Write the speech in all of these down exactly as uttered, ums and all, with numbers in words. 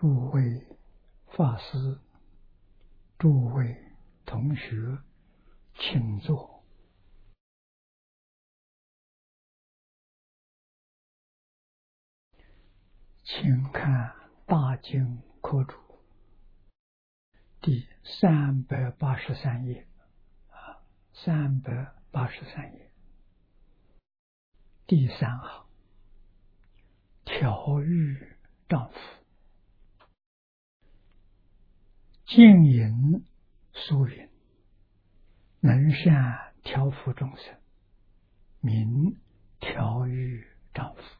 诸位法师、诸位同学，请坐。请看大经科注第三百八十三页啊，三百八十三页第三行，调御丈夫，净隐疏云，能善调伏众生，名调御丈夫。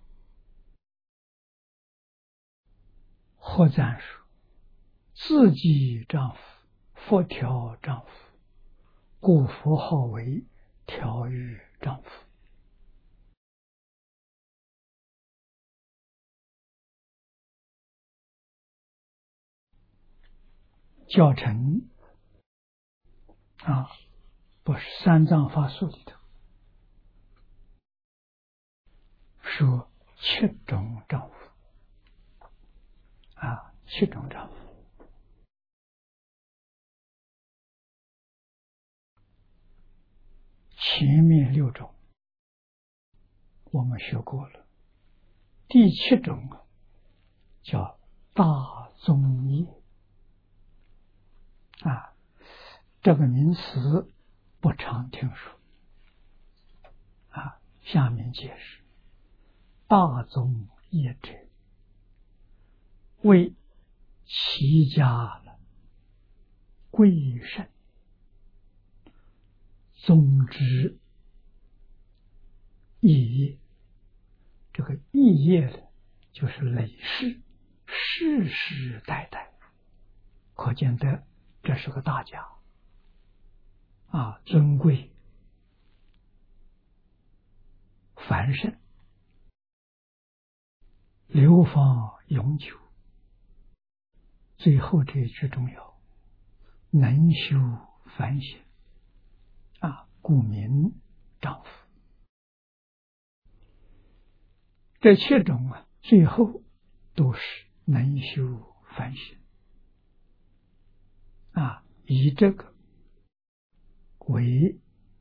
或赞说：自己丈夫，佛调丈夫，故佛号为调御丈夫。教程啊，不是三藏法术里头说七种丈夫啊，七种丈夫。前面六种我们学过了，第七种叫大宗业啊，这个名词不常听说啊。下面解释：大宗业者，为齐家贵胜宗之义业。这个义业呢，就是累世世世代代，可见得这是个大家啊，尊贵繁盛，流芳永久。最后这一句重要，能修梵行啊，故名丈夫。这七种啊，最后都是能修梵行啊，以这个为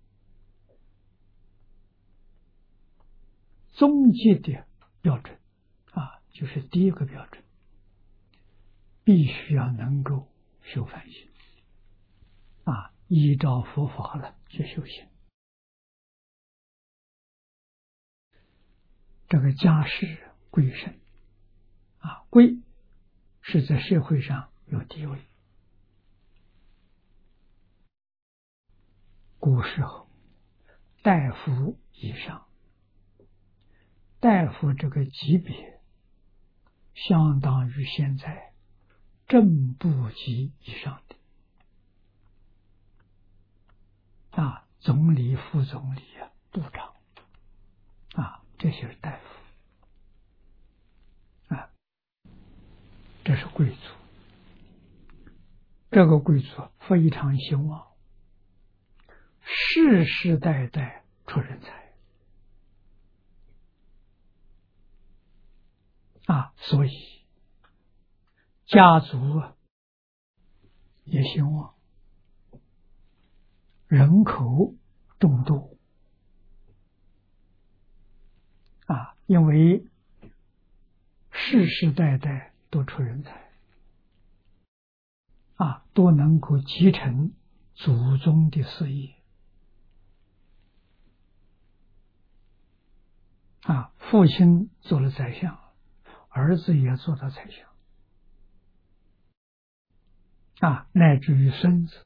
终极的标准啊，就是第一个标准，必须要能够修梵行啊，依照佛法了去修行。这个家世贵胜啊，贵是在社会上有地位。古时候大夫以上，大夫这个级别相当于现在正部级以上的啊，总理、副总理啊，部长啊，这些是大夫啊，这是贵族。这个贵族非常兴旺，世世代代出人才啊，所以家族啊也兴旺，人口众多啊，因为世世代代都出人才啊，都能够继承祖宗的事业啊，父亲做了宰相，儿子也做到宰相啊，乃至于孙子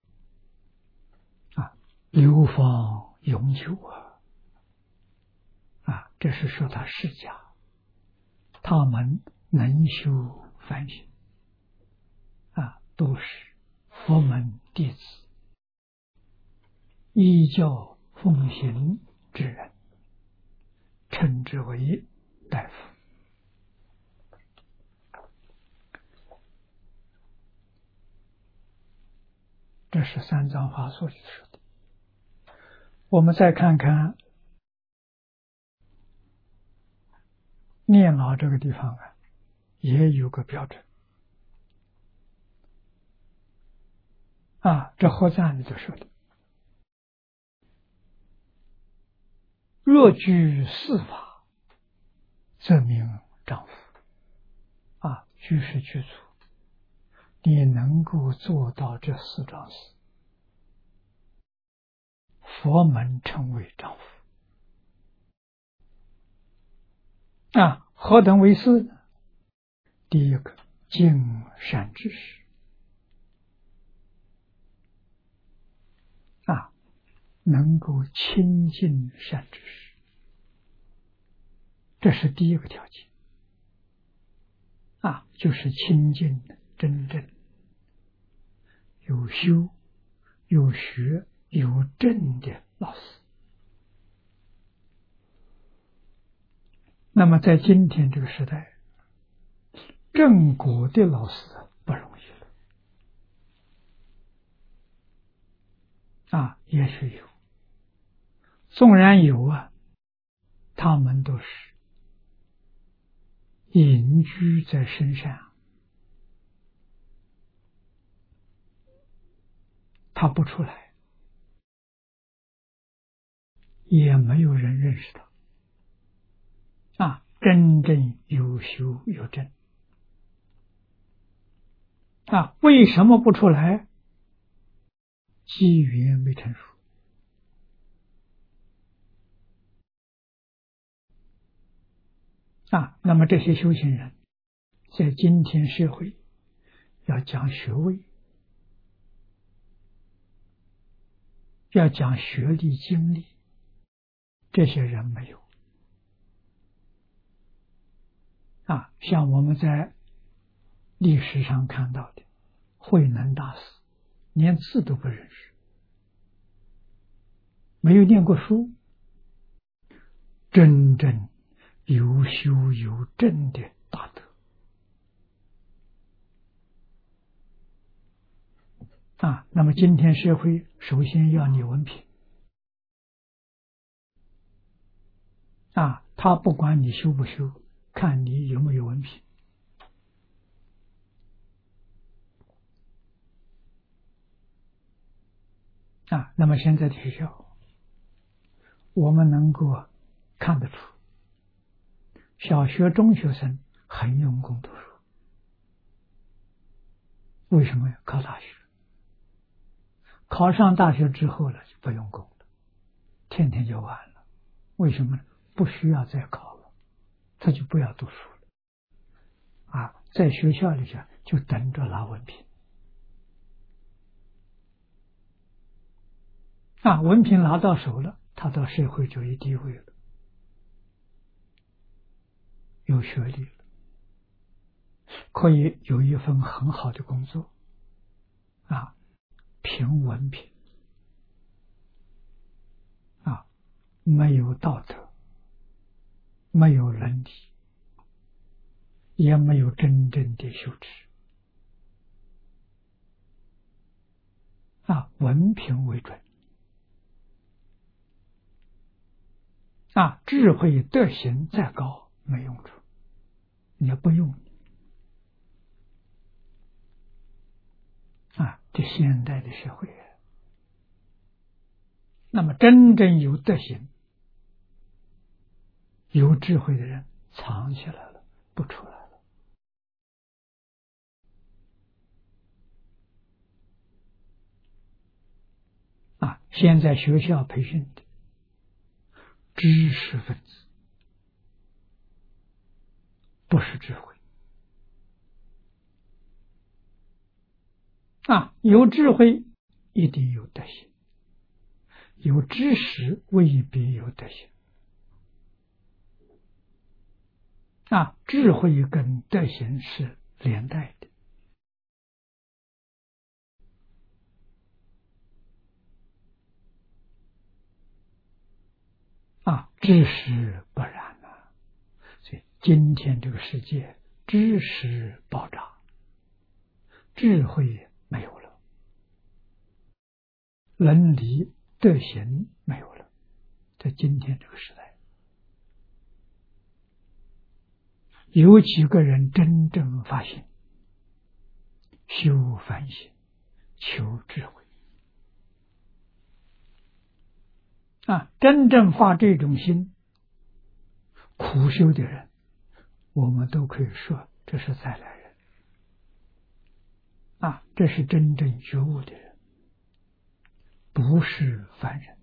啊，流芳永久啊啊，这是说他世家，他们能修梵行啊，都是佛门弟子，依教奉行之人，称之为大夫。这是三藏法术里说的。我们再看看念老这个地方啊，也有个标准啊，这合赞里就说的：若居四法，则名丈夫。啊，居士居足，你能够做到这四桩事，佛门称为丈夫。啊，何等为四呢？第一个，敬善知识。啊，能够亲近善知识，这是第一个条件。啊，就是亲近真正有修、有学、有证的老师。那么在今天这个时代，正果的老师不容易了。啊，也许有，纵然有啊，他们都是隐居在深山，他不出来，也没有人认识他。啊，真正有修有证。啊，为什么不出来？机缘没成熟。啊，那么这些修行人在今天社会要讲学位，要讲学历经历，这些人没有。啊，像我们在历史上看到的慧能大师，连字都不认识，没有念过书，真正有修有证的大德。啊，那么今天社会首先要你文凭。啊，他不管你修不修，看你有没有文凭。啊，那么现在的学校，我们能够看得出，小学、中学生很用功读书。为什么要考大学？考上大学之后了，就不用功了，天天就完了。为什么呢？不需要再考了，他就不要读书了。啊，在学校里边就等着拿文凭。啊，文凭拿到手了，他到社会就有地位了，有学历了，可以有一份很好的工作。啊，凭文凭。啊，没有道德，没有伦理，也没有真正的修持。啊，文凭为准。啊，智慧德行再高没用处，也不用。啊，这现代的社会，那么真正有德行、有智慧的人藏起来了，不出来了。啊，现在学校培训的知识分子，不是智慧。啊，有智慧一定有德行，有知识未必有德行。啊，智慧跟德行是连带的。啊，知识不然啊。所以今天这个世界知识爆炸，智慧没有了，伦理德行没有了。在今天这个时代，有几个人真正发现修反省， 求智慧啊！真正发这种心，苦修的人，我们都可以说这是再来人啊，这是真正觉悟的人，不是凡人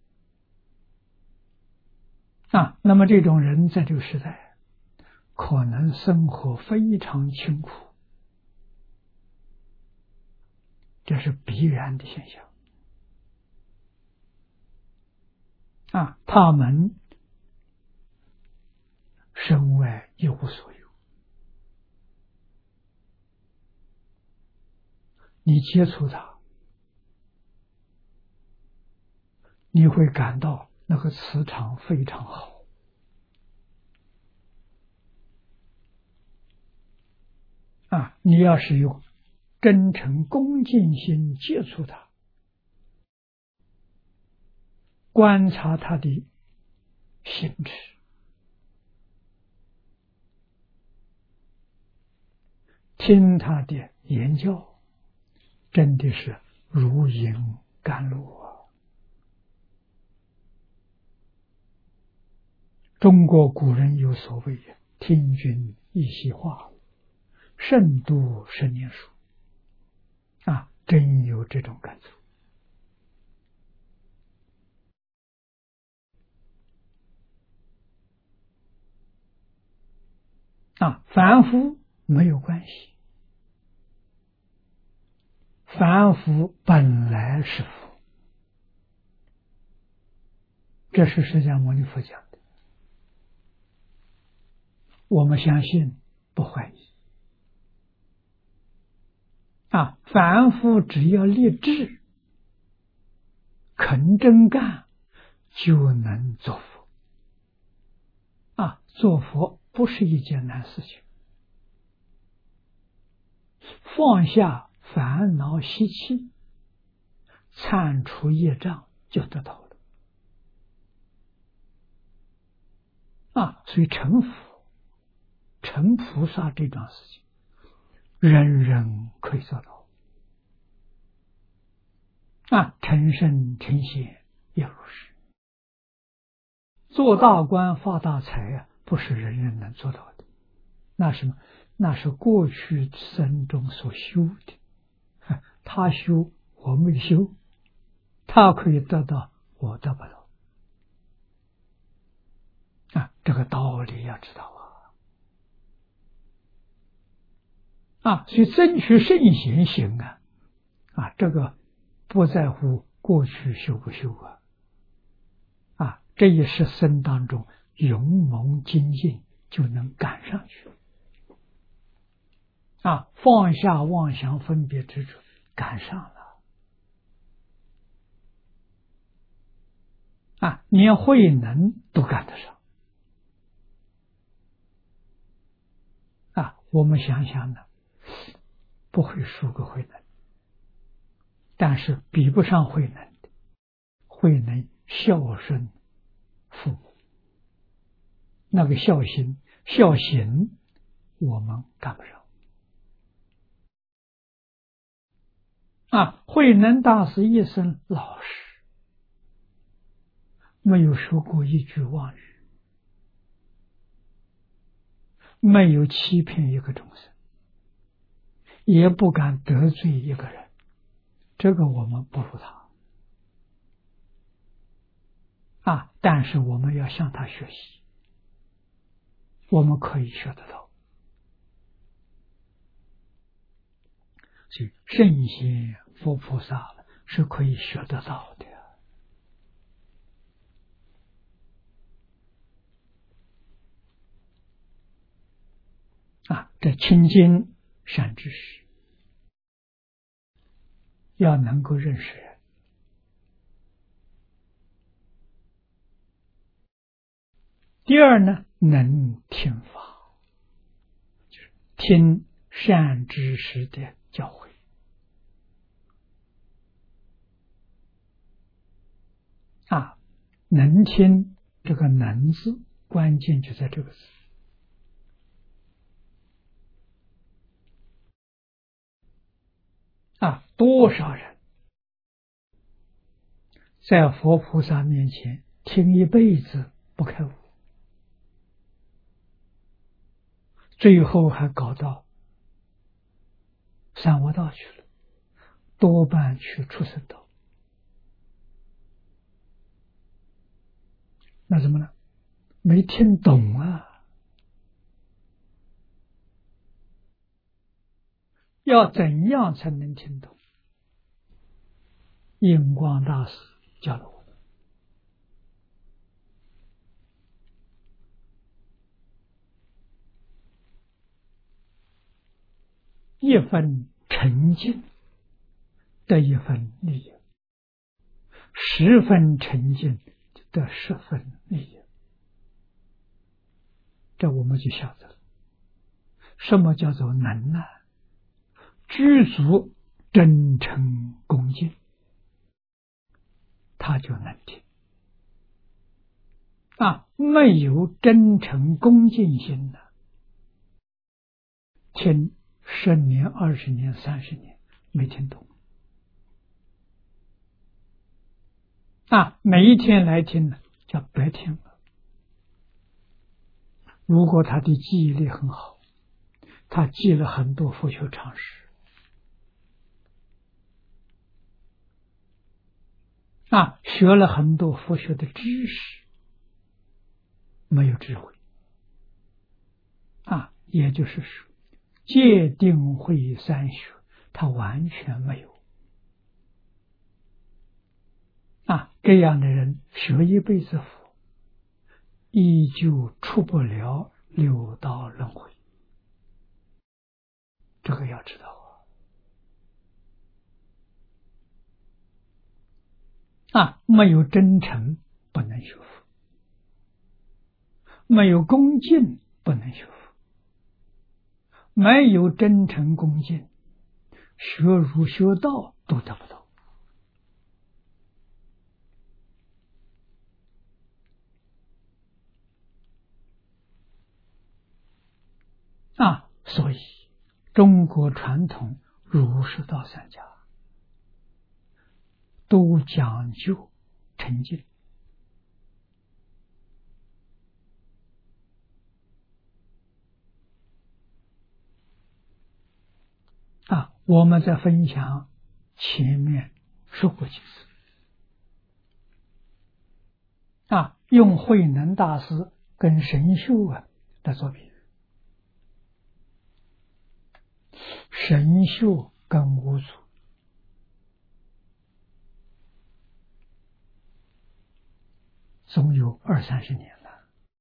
啊。那么这种人在这个时代，可能生活非常清苦，这是必然的现象啊。他们身外一无所有，你接触他，你会感到那个磁场非常好啊。你要是用真诚恭敬心接触他，观察他的心智，听他的言教，真的是如饮甘露啊！中国古人有所谓“听君一席话，胜读十年书”，啊，真有这种感触啊！凡夫没有关系，凡夫本来是佛，这是释迦牟尼佛讲的，我们相信，不怀疑啊！凡夫只要立志，肯真干，就能做佛啊！做佛不是一件难事情，放下烦恼习气，铲除业障，就得到了啊！所以成佛、成菩萨这桩事情，人人可以做到啊！成圣成仙也如是，做大官发大财啊，不是人人能做到的。那什么？那是过去生中所修的，他修我没修，他可以得到，我得不到啊！这个道理要知道啊！啊，所以争取圣贤行啊，啊，这个不在乎过去修不修啊，啊，这一时生当中勇猛精进就能赶上去啊，放下妄想分别之处，赶上了啊，连慧能都赶得上啊！我们想想呢，不会输给慧能，但是比不上慧能的，慧能孝顺父母，那个孝心孝行，我们赶不上啊！慧能大师一生老实，没有说过一句妄语，没有欺骗一个众生，也不敢得罪一个人，这个我们不如他啊！但是我们要向他学习，我们可以学得到。所以圣贤佛菩萨是可以学得到的啊！这清净善知识要能够认识人。第二呢，能听法，就是听善知识的教诲啊，能听这个能字，关键就在这个字啊，多少人在佛菩萨面前听一辈子不开悟，最后还搞到三恶道去了，多半去畜生道。那什么呢？没听懂啊！要怎样才能听懂？印光大师教了我们，一分沉静得一分利益，十分沉静得十分利益。这我们就晓得了，什么叫做能呢？知足真诚恭敬，他就能听。啊，没有真诚恭敬心的，听十年、二十年、三十年没听懂。啊，每一天来听呢，叫白听了。如果他的记忆力很好，他记了很多佛学常识，啊，学了很多佛学的知识，没有智慧，啊，也就是说，戒定慧三学他完全没有。啊，这样的人学一辈子佛，依旧出不了六道轮回，这个要知道啊！啊，没有真诚不能学佛，没有恭敬不能学佛，没有真诚恭敬，学儒学道都得不到。啊，所以中国传统儒释道三家都讲究沉静。啊，我们在分享前面说过几次。啊，用慧能大师跟神秀啊来做比喻，神秀跟五祖总有二三十年了，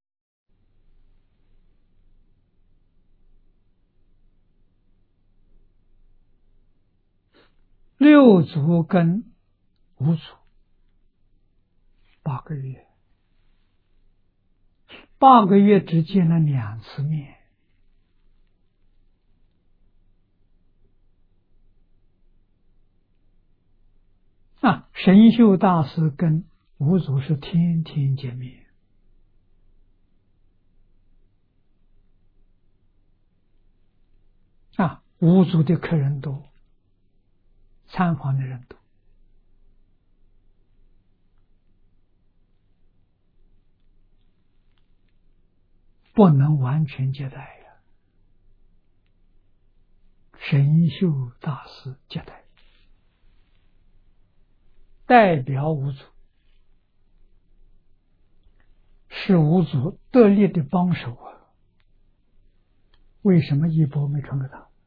六祖跟五祖八个月，八个月只见了两次面。啊，神秀大师跟五祖是天天见面。啊，五祖的客人多，参访的人多，不能完全接待呀。神秀大师接待，代表五祖，是五祖得力的帮手啊。为什么衣钵没传给他？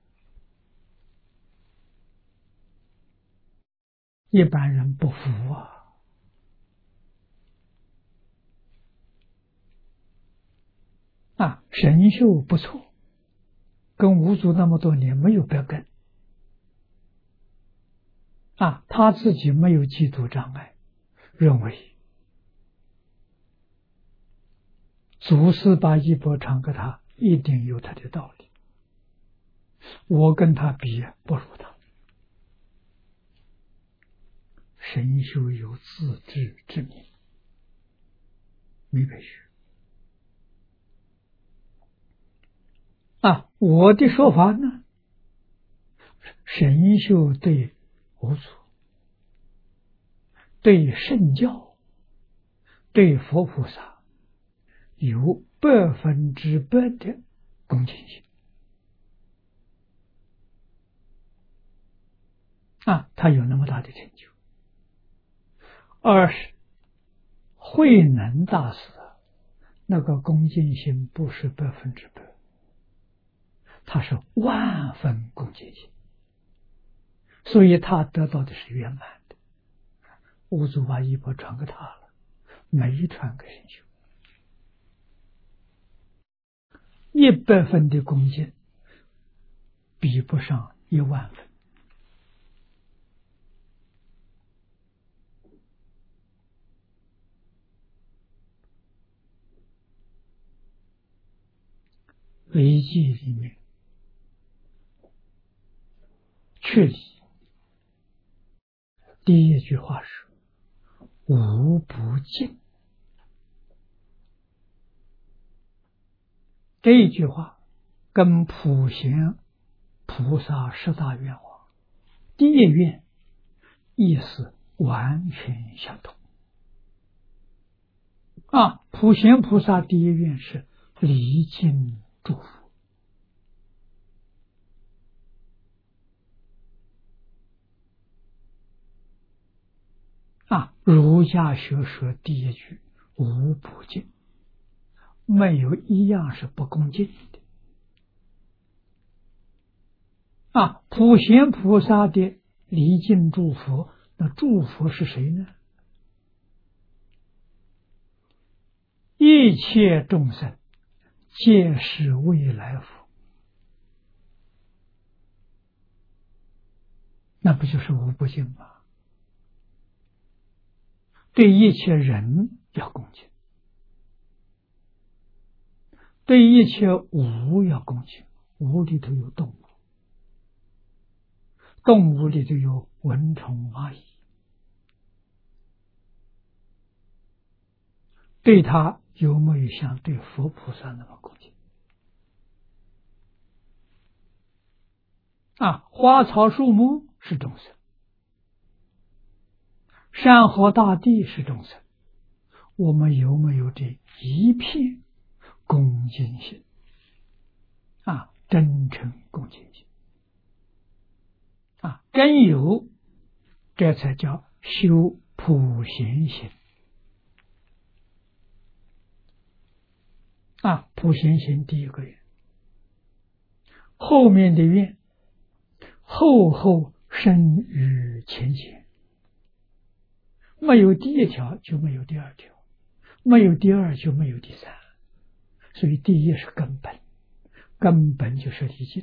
一般人不服啊。啊，神秀不错，跟五祖那么多年没有别根。啊，他自己没有嫉妒障碍，认为祖师把衣钵传给他，一定有他的道理。我跟他比不如他。神秀有自知之明，没白学。啊，我的说法呢， 神秀对五祖、对圣教、对佛菩萨有百分之百的恭敬心啊，他有那么大的成就。二是慧能大师那个恭敬心不是百分之百，他是万分恭敬心，所以他得到的是圆满的。五祖把衣钵传给他了，没传给神秀。一百分的恭敬比不上一万分。违记里面确理第一句话是无不尽，这一句话跟普贤菩萨十大愿望第一愿意思完全相同啊！普贤菩萨第一愿是离境祝福啊！儒家学说第一句无不尽，没有一样是不恭敬的啊！普贤菩萨的离境祝福，那祝福是谁呢？一切众生皆是未来福，那不就是无不尽吗？对一切人要恭敬，对一切物要恭敬。物里头有动物，动物里头有蚊虫蚂蚁，对他有没有像对佛菩萨那么恭敬啊？花草树木是众生，山河大地是众生，我们有没有这一片恭敬心啊？真诚恭敬心啊，真有，这才叫修普贤行啊！普贤行第一个愿，后面的愿后后生于前前，没有第一条就没有第二条，没有第二就没有第三，所以第一是根本，根本就是离境。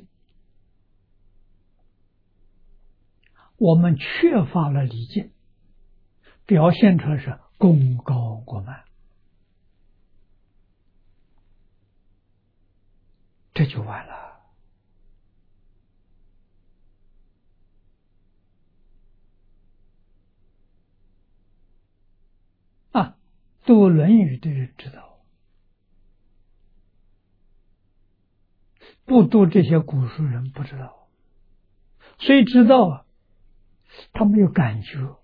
我们缺乏了离境，表现出来是功高过慢，这就完了啊！读《论语》的人知道，不读这些古书人不知道，虽知道啊，他没有感觉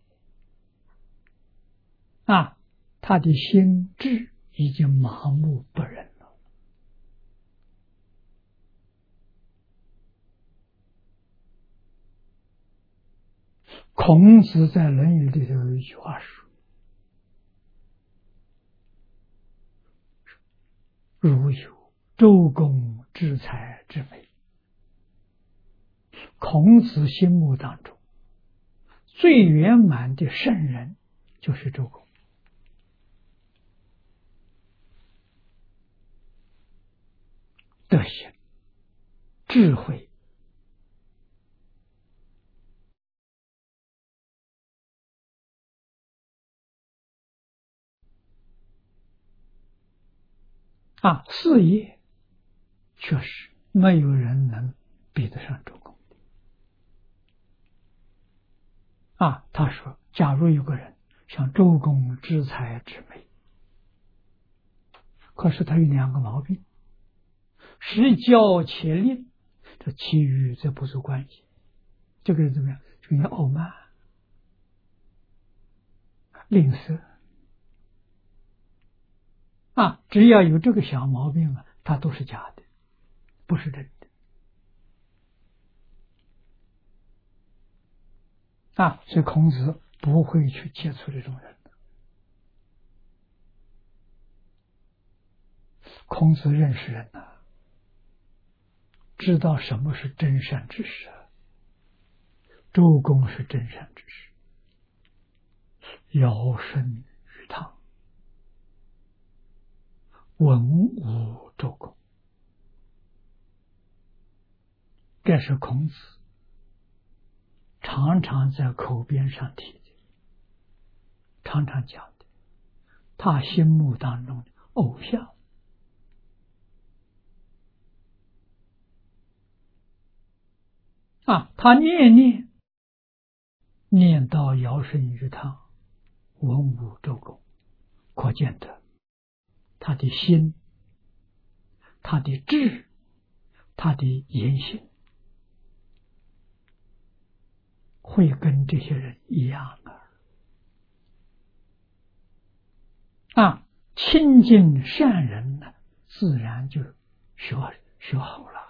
啊，他的心智已经麻木不仁了。孔子在《论语》里头有一句话说：“如有周公之才之美。”孔子心目当中最圆满的圣人就是周公。德行、智慧、啊，事业确实没有人能比得上周公啊。他说，假如有个人像周公之才之美，可是他有两个毛病：实教且吝，这其余则不足关系。 这个人怎么样？这个人傲慢、吝啬啊！只要有这个小毛病啊，他都是假的，不是真的啊！所以孔子不会去接触这种人的。孔子认识人呐、啊，知道什么是真善之事啊。周公是真善之事，尧舜禹汤，文武周公，这是孔子常常在口边上提的，常常讲的，他心目当中的偶像啊，他念念念到尧舜禹汤，文武周公，可见得他的心、他的志、他的言行会跟这些人一样啊！啊，亲近善人呢，自然就学学好了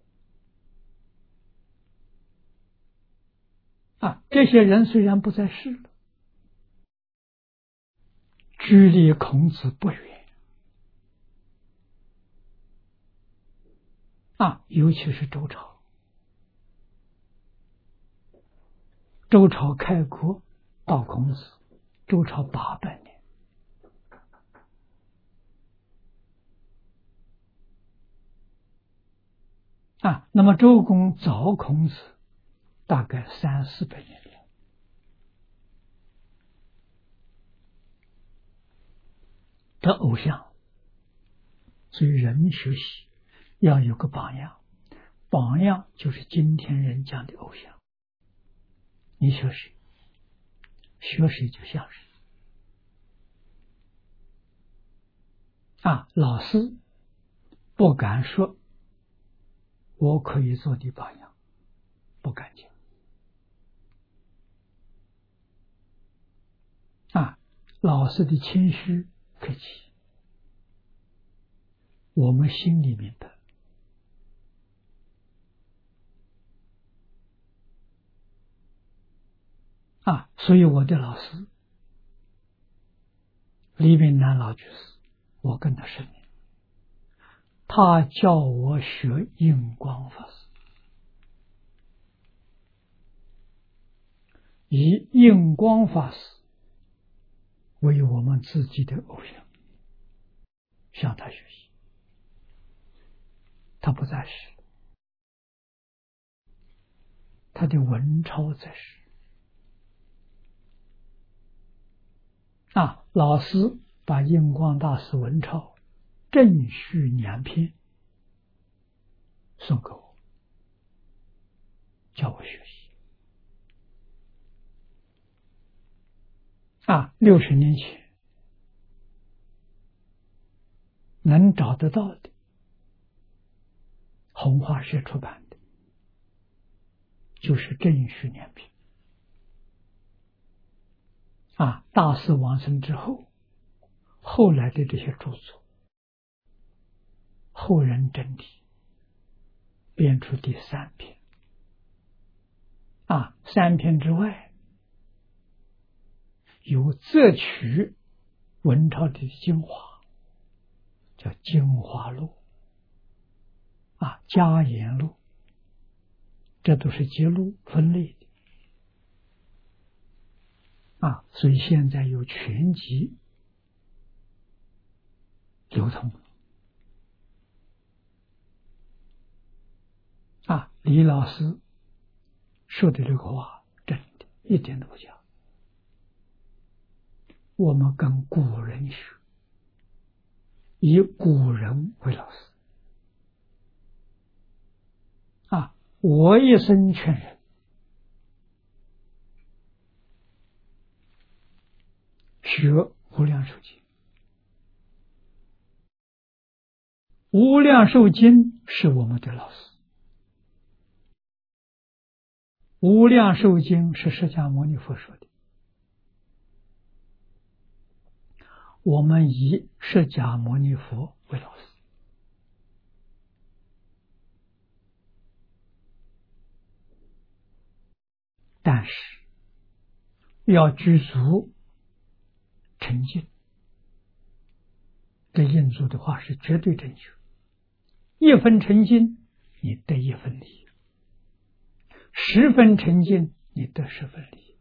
啊！这些人虽然不在世了，距离孔子不远啊，尤其是周朝。周朝开国到孔子，周朝八百年啊，那么周公早孔子大概三四百年了。这偶像，所以人学习要有个榜样，榜样就是今天人讲的偶像。你学谁，学谁就像谁啊！老师不敢说我可以做你榜样，不敢讲啊！老师的谦虚客气，我们心里明白啊！所以我的老师李炳南老居士，我跟他十年，他教我学印光法师，以印光法师为我们自己的偶像，向他学习。他不在世，他的文钞在世啊！老师把印光大师文钞正序两篇送给我，叫我学习啊！六十年前能找得到的，红花社出版的，就是正序两篇啊！大师往生之后，后来的这些著作，后人整理编出第三篇啊！三篇之外，有择取文钞的精华，叫精华录啊，嘉言录，这都是节录分类的啊，所以现在有全集流通啊。李老师说的这个话真的一点都不假，我们跟古人学，以古人为老师啊。我一生劝人学无量寿经，无量寿经是我们的老师无量寿经是释迦牟尼佛说的，我们以释迦牟尼佛为老师，但是要具足沉静。这印度的话是绝对正确，一分沉静你得一分利，十分沉静你得十分利，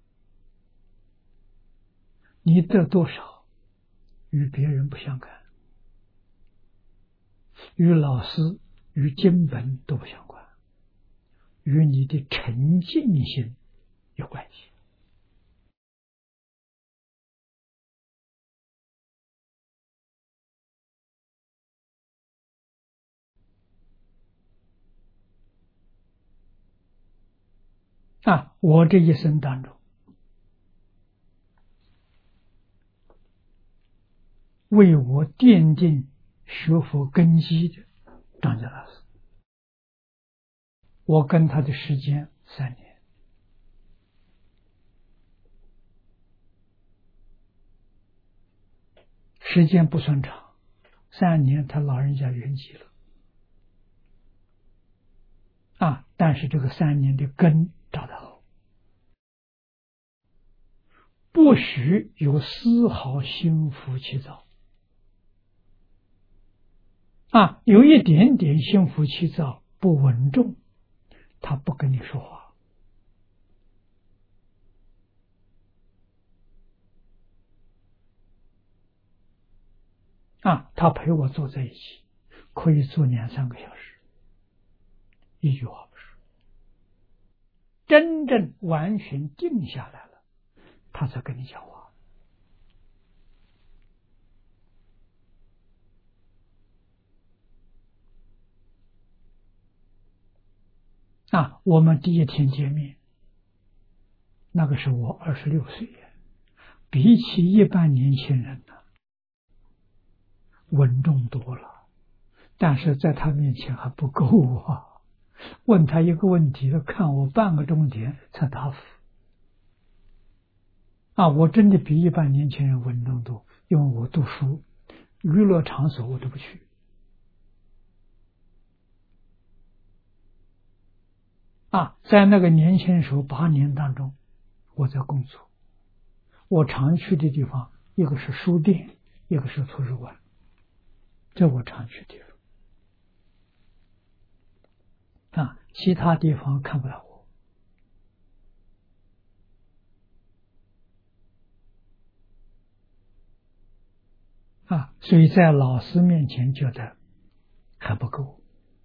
你得多少与别人不相干，与老师与经本都不相关，与你的沉静心有关系。啊，我这一生当中，为我奠定学佛根基的张家老师，我跟他的时间三年，时间不算长，三年他老人家圆寂了，啊，但是这个三年的根找得好，不许有丝毫心浮气躁。啊，有一点点心浮气躁，不稳重，他不跟你说话。啊，他陪我坐在一起，可以坐两三个小时，一句话不说。真正完全静下来了，他才跟你讲话。啊，我们第一天见面，那个时候我二十六岁，比起一般年轻人呢，稳重多了，但是在他面前还不够啊。问他一个问题，看我半个钟点才答复。啊，我真的比一般年轻人稳重多，因为我读书，娱乐场所我都不去。啊，在那个年轻时候八年当中，我在工作，我常去的地方，一个是书店，一个是图书馆，这我常去的地方。啊，其他地方看不到我。啊，所以在老师面前觉得还不够。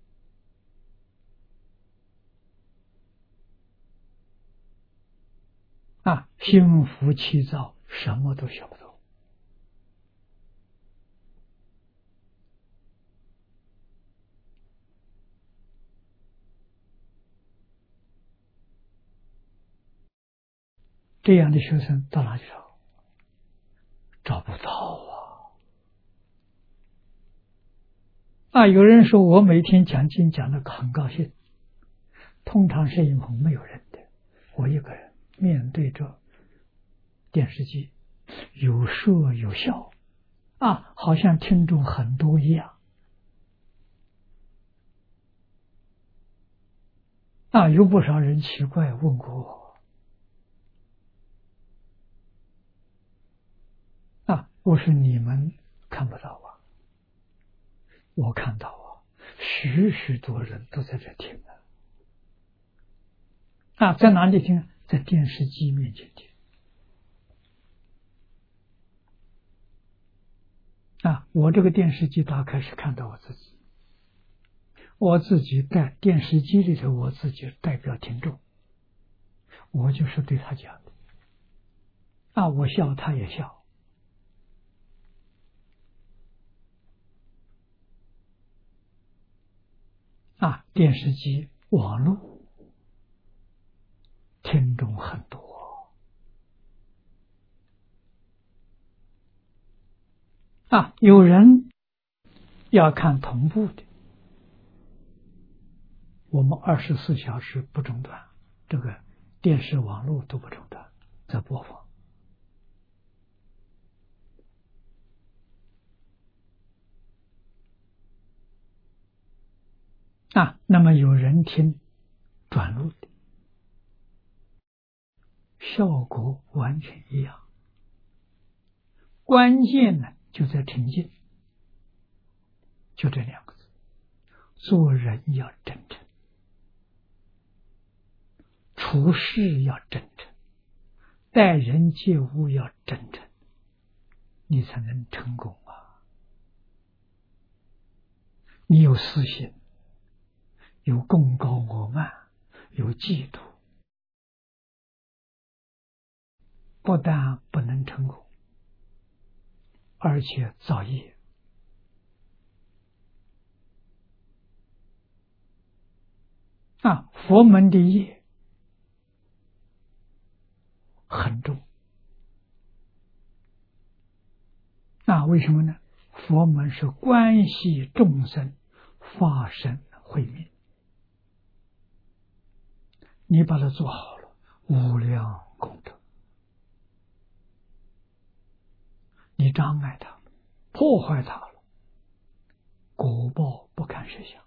啊，心浮气躁，什么都学不懂。这样的学生到哪去找？找不到啊！啊，有人说我每天讲经讲得很高兴，通常是因为没有人的，我一个人面对着电视机，有说有笑，啊，好像听众很多一样。啊，有不少人奇怪问过我，啊，我说你们看不到啊，我看到啊，许许多人都在这听啊，啊，在哪里听？在电视机面前听。啊，我这个电视机打开是看到我自己，我自己在电视机里头，我自己代表听众，我就是对他讲的。啊，我笑他也笑。啊，电视机、网络听众很多。啊，有人要看同步的，我们二十四小时不中断，这个电视、网络都不中断，在播放。啊，那么有人听转录的，效果完全一样。关键呢就在沉静，就这两个字。做人要真诚，处事要真诚，待人接物要真诚，你才能成功啊！你有私心，有功高我慢，有嫉妒，不但不能成功，而且造业。啊，佛门的业很重。那为什么呢？佛门是关系众生发生慧命，你把它做好了，无量功德。你障碍它了，破坏它了，果报不堪设想。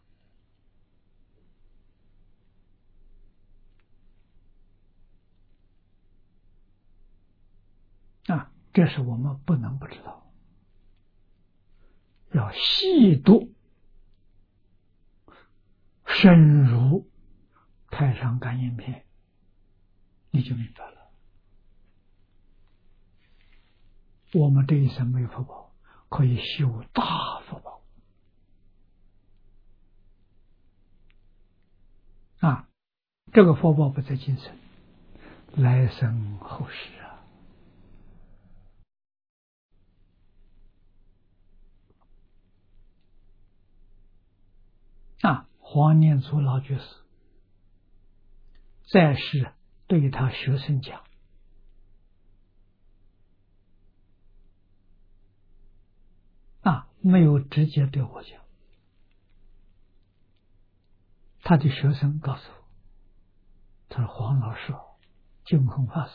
啊，这是我们不能不知道，要细读深入太上感应篇，你就明白了。我们这一生没有福报，可以修大福报啊！这个福报不在今生，来生后世啊！啊，黄念祖老居士在世对他学生讲，啊，没有直接对我讲，他的学生告诉我，他说黄老师，净空法师，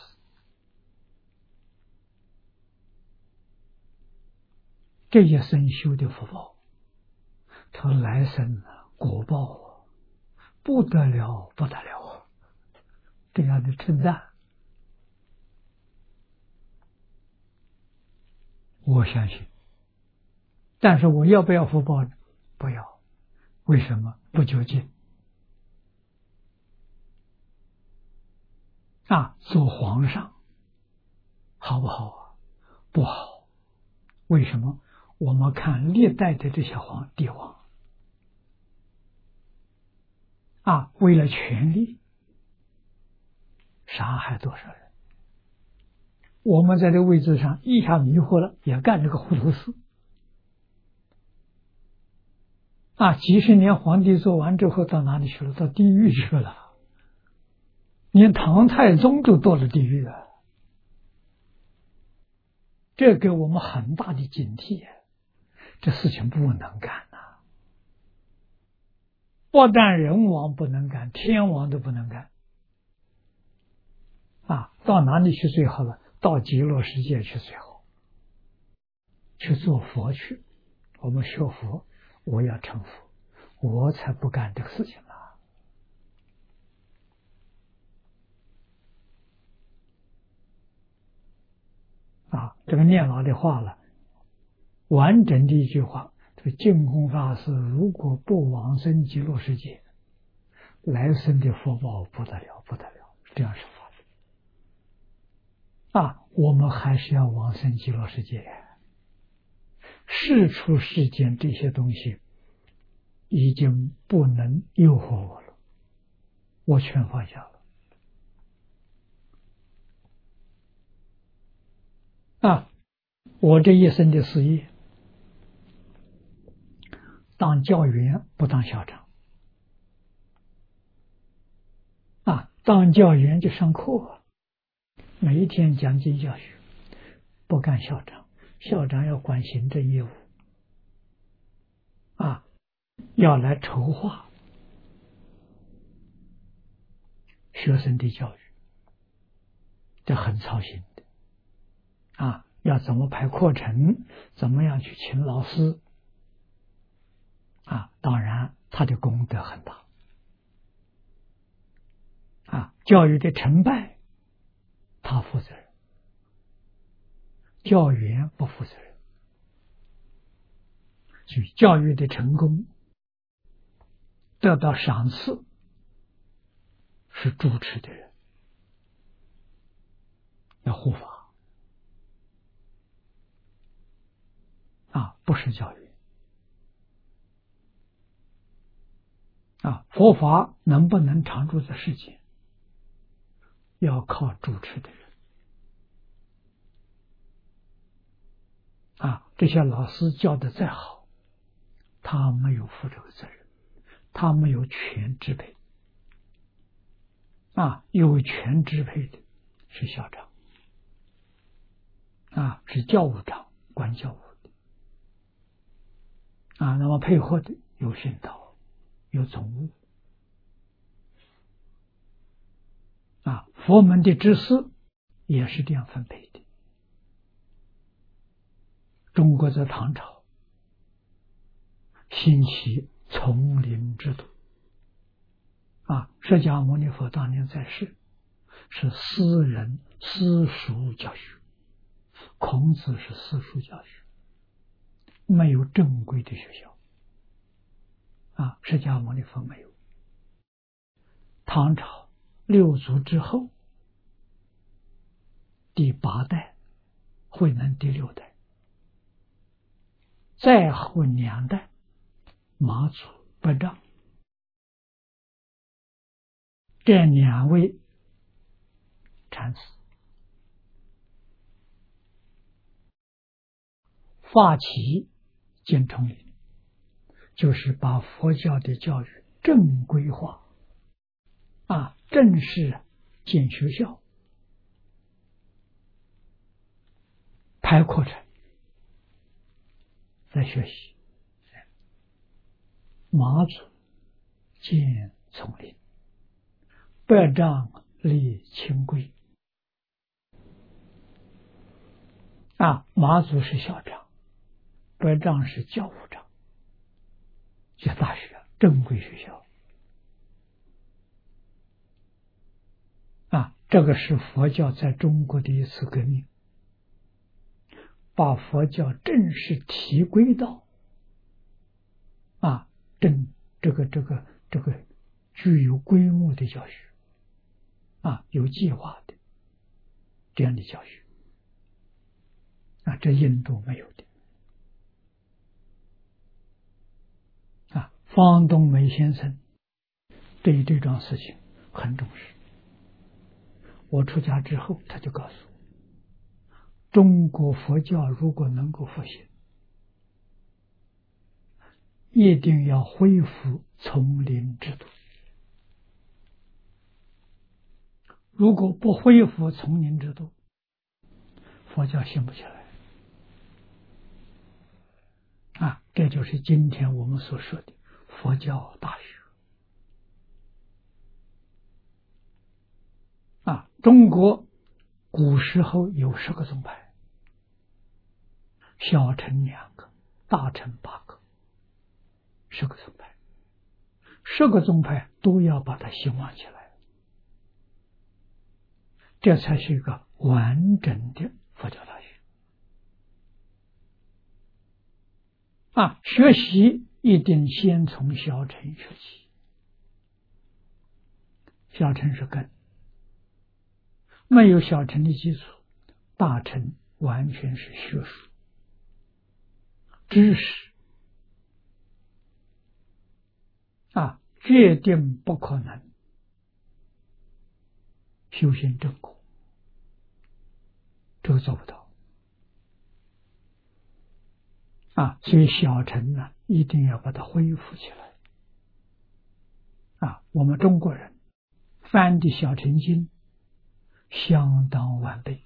这一生修的福报，他来生果报不得了，不得了，这样的称赞，我相信。但是我要不要福报呢？不要。为什么？不究竟。啊，做皇上好不好啊？不好。为什么？我们看历代的这些皇帝王啊，为了权力杀害多少人？我们在这个位置上一下迷惑了，也干这个糊涂事啊！几十年皇帝做完之后，到哪里去了？到地狱去了。连唐太宗都到了地狱了，这给我们很大的警惕。这事情不能干呐、啊！不但人王不能干，天王都不能干。啊，到哪里去最好了？到极乐世界去最好，去做佛去。我们学佛，我要成佛，我才不干这个事情了。啊，这个念老的话了，完整的一句话，这个净空法师如果不往生极乐世界，来生的福报不得了，不得了，这样说法的。啊，我们还是要往生极乐世界。世出世间这些东西已经不能诱惑我了，我全放下了。啊，我这一生的事业，当教员不当校长。啊，当教员就上课，每一天讲经教学，不干校长。校长要管行政业务，啊，要来筹划学生的教育， 这很操心的啊！要怎么排课程？怎么样去请老师？啊，当然他的功德很大啊！教育的成败，他负责任，教员不负责任。所以教育的成功，得到赏赐，是主持的人，要护法啊，不是教育啊。佛法能不能常住在世间，要靠主持的人啊。这些老师教的再好，他没有负这个责任，他没有权支配啊。有权支配的是校长啊，是教务长管教务的啊。那么配合的有训导，有总务啊。佛门的知识也是这样分配的。中国在唐朝兴起丛林制度啊，释迦牟尼佛当年在世，是私人私塾教学，孔子是私塾教学，没有正规的学校啊，释迦牟尼佛没有。唐朝六祖之后，第八代慧能第六代，再后两代马祖、百丈，这两位禅师发起建丛林，就是把佛教的教育正规化啊，正式建学校，排课程来学习。马祖建丛林，百丈立清规啊，马祖是校长，百丈是教务长，是大学正规学校啊。这个是佛教在中国的一次革命，把佛教正式提归到啊正这个这个这个具有规模的教学啊，有计划的这样的教学啊，这印度没有的啊。方东梅先生对这桩事情很重视。我出家之后，他就告诉我，中国佛教如果能够复兴，一定要恢复丛林制度。如果不恢复丛林制度，佛教兴不起来啊！这就是今天我们所说的佛教大学啊。中国古时候有十个宗派，小乘两个，大乘八个，十个宗派，十个宗派都要把它兴旺起来，这才是一个完整的佛教大学啊。学习一定先从小乘学起，小乘是根，没有小乘的基础，大乘完全是学术知识啊，决定不可能修行正果，这个做不到啊。所以小乘呢，一定要把它恢复起来啊。我们中国人翻的小乘经相当完备，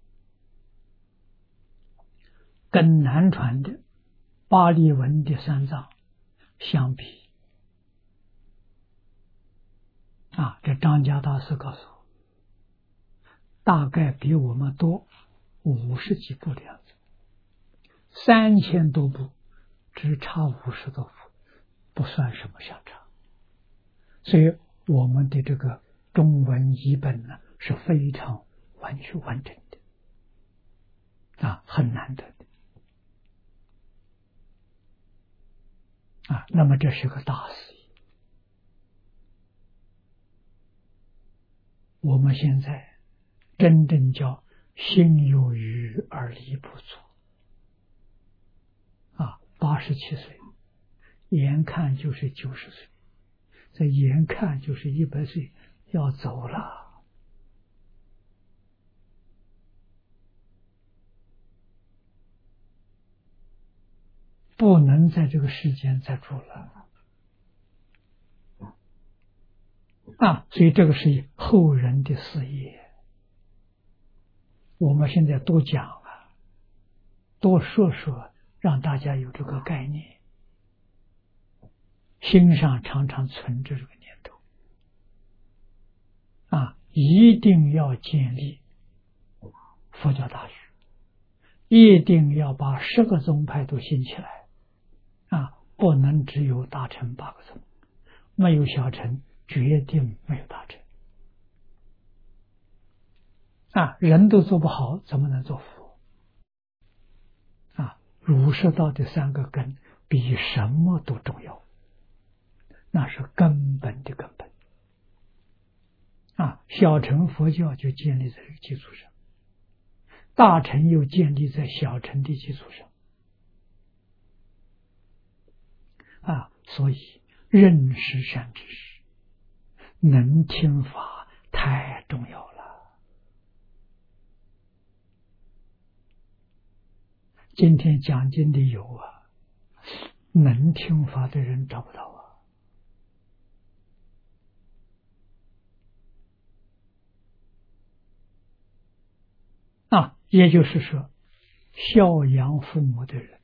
跟南传的巴利文的三藏相比啊，这张家大师告诉我， 大概比我们多五十几部的样子，三千多部，只差五十多部，不算什么相差。所以我们的这个中文译本呢是非常完全完整的，啊，很难得的，啊，那么这是个大事业。我们现在真正叫心有余而力不足，啊，八十七岁，眼看就是九十岁，这眼看就是一百岁要走了，不能在这个世间再住了，啊，所以这个是后人的事业。我们现在多讲啊，多说说，让大家有这个概念，心上常常存着这个念头，啊，一定要建立佛教大学，一定要把十个宗派都兴起来，啊，不能只有大乘八个宗，没有小乘，决定没有大乘。啊，人都做不好，怎么能做佛？啊，儒释道的三个根比什么都重要，那是根本的根本。啊，小乘佛教就建立在这个基础上，大乘又建立在小乘的基础上。啊，所以认识善知识，能听法太重要了。今天讲经的有啊，能听法的人找不到啊。啊，也就是说，孝养父母的人，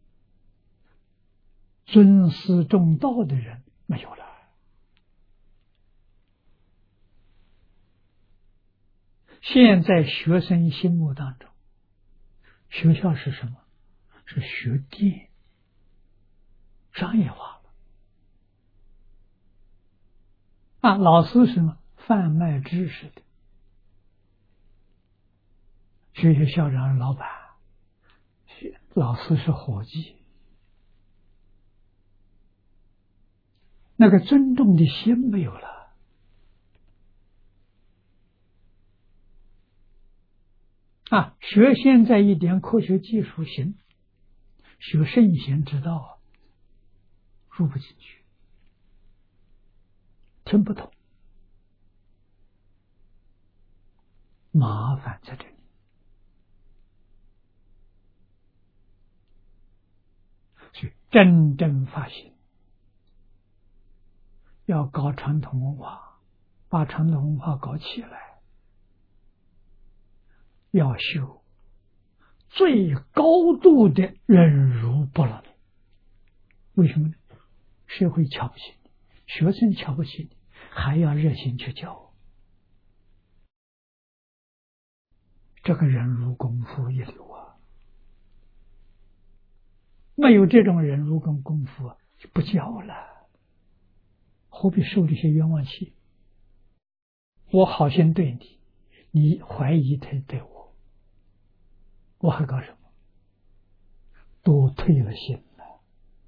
尊师重道的人没有了。现在学生心目当中，学校是什么？是学店，商业化了。啊，老师是什么？贩卖知识的。学校校长是老板，老师是伙计。那个尊重的心没有了。啊，学现在一点科学技术行，学圣贤之道入不进去，听不懂，麻烦在这里。所以真正发心，要搞传统文化，把传统文化搞起来，要修最高度的忍辱波罗蜜。为什么呢？社会瞧不起你，学生瞧不起你，还要热心去教，这个忍辱功夫一流啊！没有这种忍辱跟功夫啊，就不教了，何必受这些冤枉气？我好心对你，你怀疑他对我，我还搞什么？都退了心了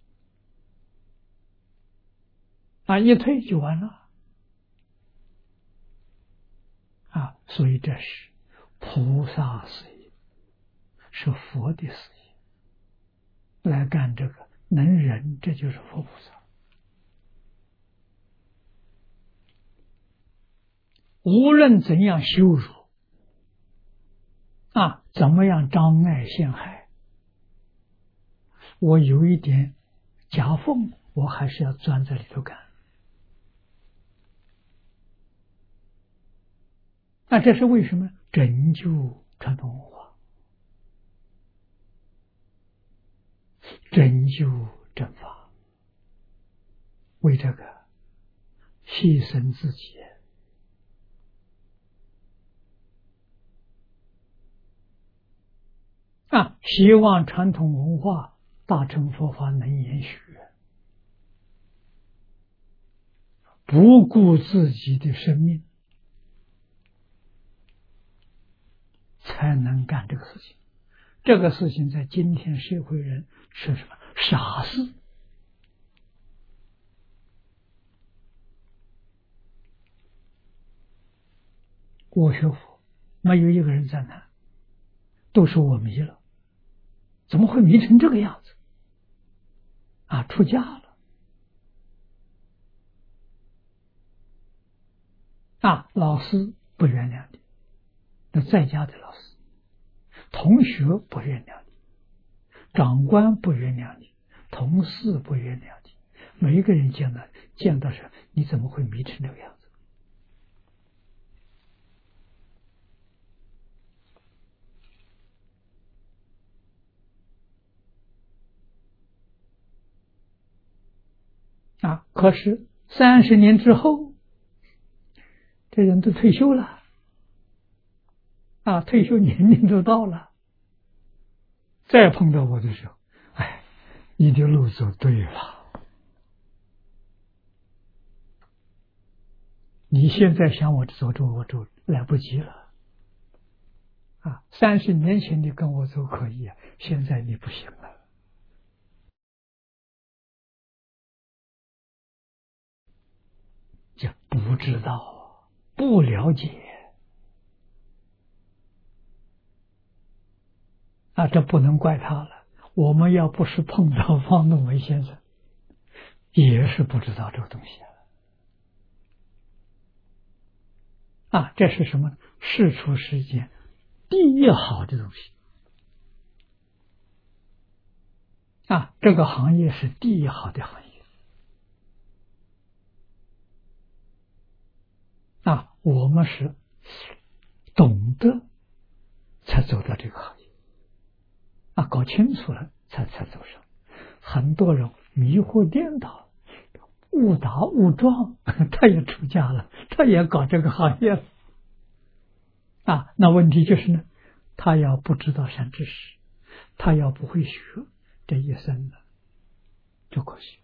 啊！一退就完了啊！所以这是菩萨事业，是佛的事业，来干这个能忍，这就是佛菩萨。无论怎样羞辱啊，怎么样障碍陷害，我有一点夹缝，我还是要钻在里头干。那这是为什么？拯救传统文化，拯救正法，为这个牺牲自己。 啊，希望传统文化大乘佛法能延续，不顾自己的生命，才能干这个事情。这个事情在今天社会人是什么？傻事。我学佛，没有一个人赞叹，都说我迷了，怎么会迷成这个样子？啊，出家了，啊，老师不原谅你，那在家的老师，同学不原谅你，长官不原谅你，同事不原谅你，每一个人见到见到时，你怎么会迷成这个样子？啊！可是三十年之后，这人都退休了，啊，退休年龄都到了，再碰到我的时候，哎，你的路走对了。你现在想我走走我走来不及了，啊，三十年前你跟我走可以啊，现在你不行了。这不知道，不了解啊，这不能怪他了。我们要不是碰到方东维先生，也是不知道这个东西啊。啊，这是什么？世出世间第一好的东西啊！这个行业是第一好的行业啊！我们是懂得才走到这个行业啊，搞清楚了才才走上。很多人迷惑颠倒，误打误撞，他也出家了，他也搞这个行业了啊。那问题就是呢，他要不知道善知识，他要不会学，这一生呢就可惜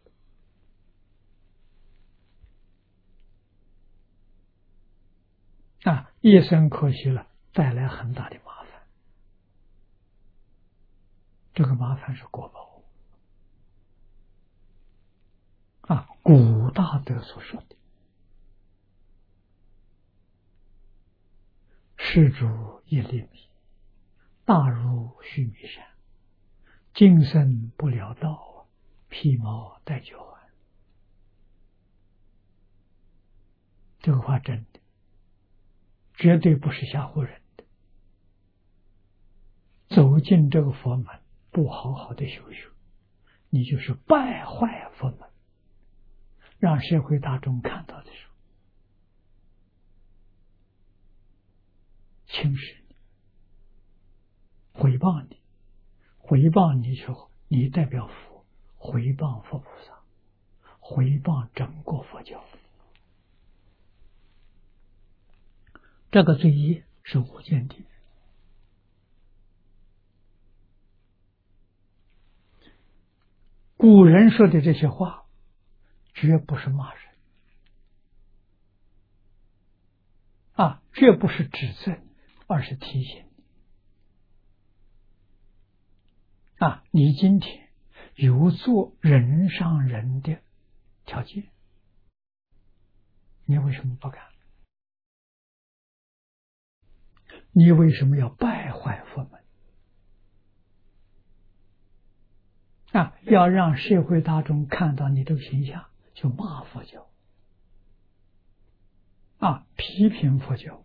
了啊，一生可惜了，带来很大的麻烦。这个麻烦是果报啊，古大德所说的施主一粒米，大如须弥山，今生不了道，披毛戴角环。这个话真的，绝对不是吓唬人的。走进这个佛门，不好好的修修，你就是败坏佛门，让社会大众看到的时候，轻视你，毁谤你，毁谤你之后，你代表佛，毁谤佛菩萨，毁谤整个佛教。这个罪业是无间地狱。古人说的这些话，绝不是骂人啊，绝不是指责，而是提醒你啊，你今天有做人上人的条件，你为什么不干？你为什么要败坏佛门啊？要让社会大众看到你这个形象，就骂佛教啊，批评佛教。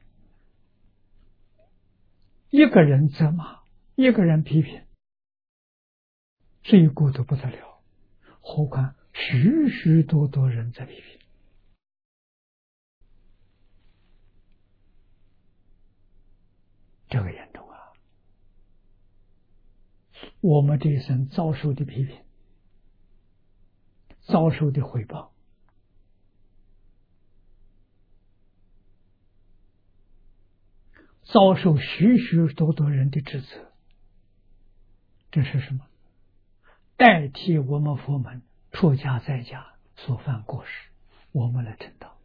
一个人责骂，一个人批评，罪过都不得了，何况许许多多人在批评，这个严重啊！我们这一生遭受的批评，遭受的毁谤，遭受许许多多人的指责， 这是什么？代替我们佛门出家在家所犯过失，我们来承担。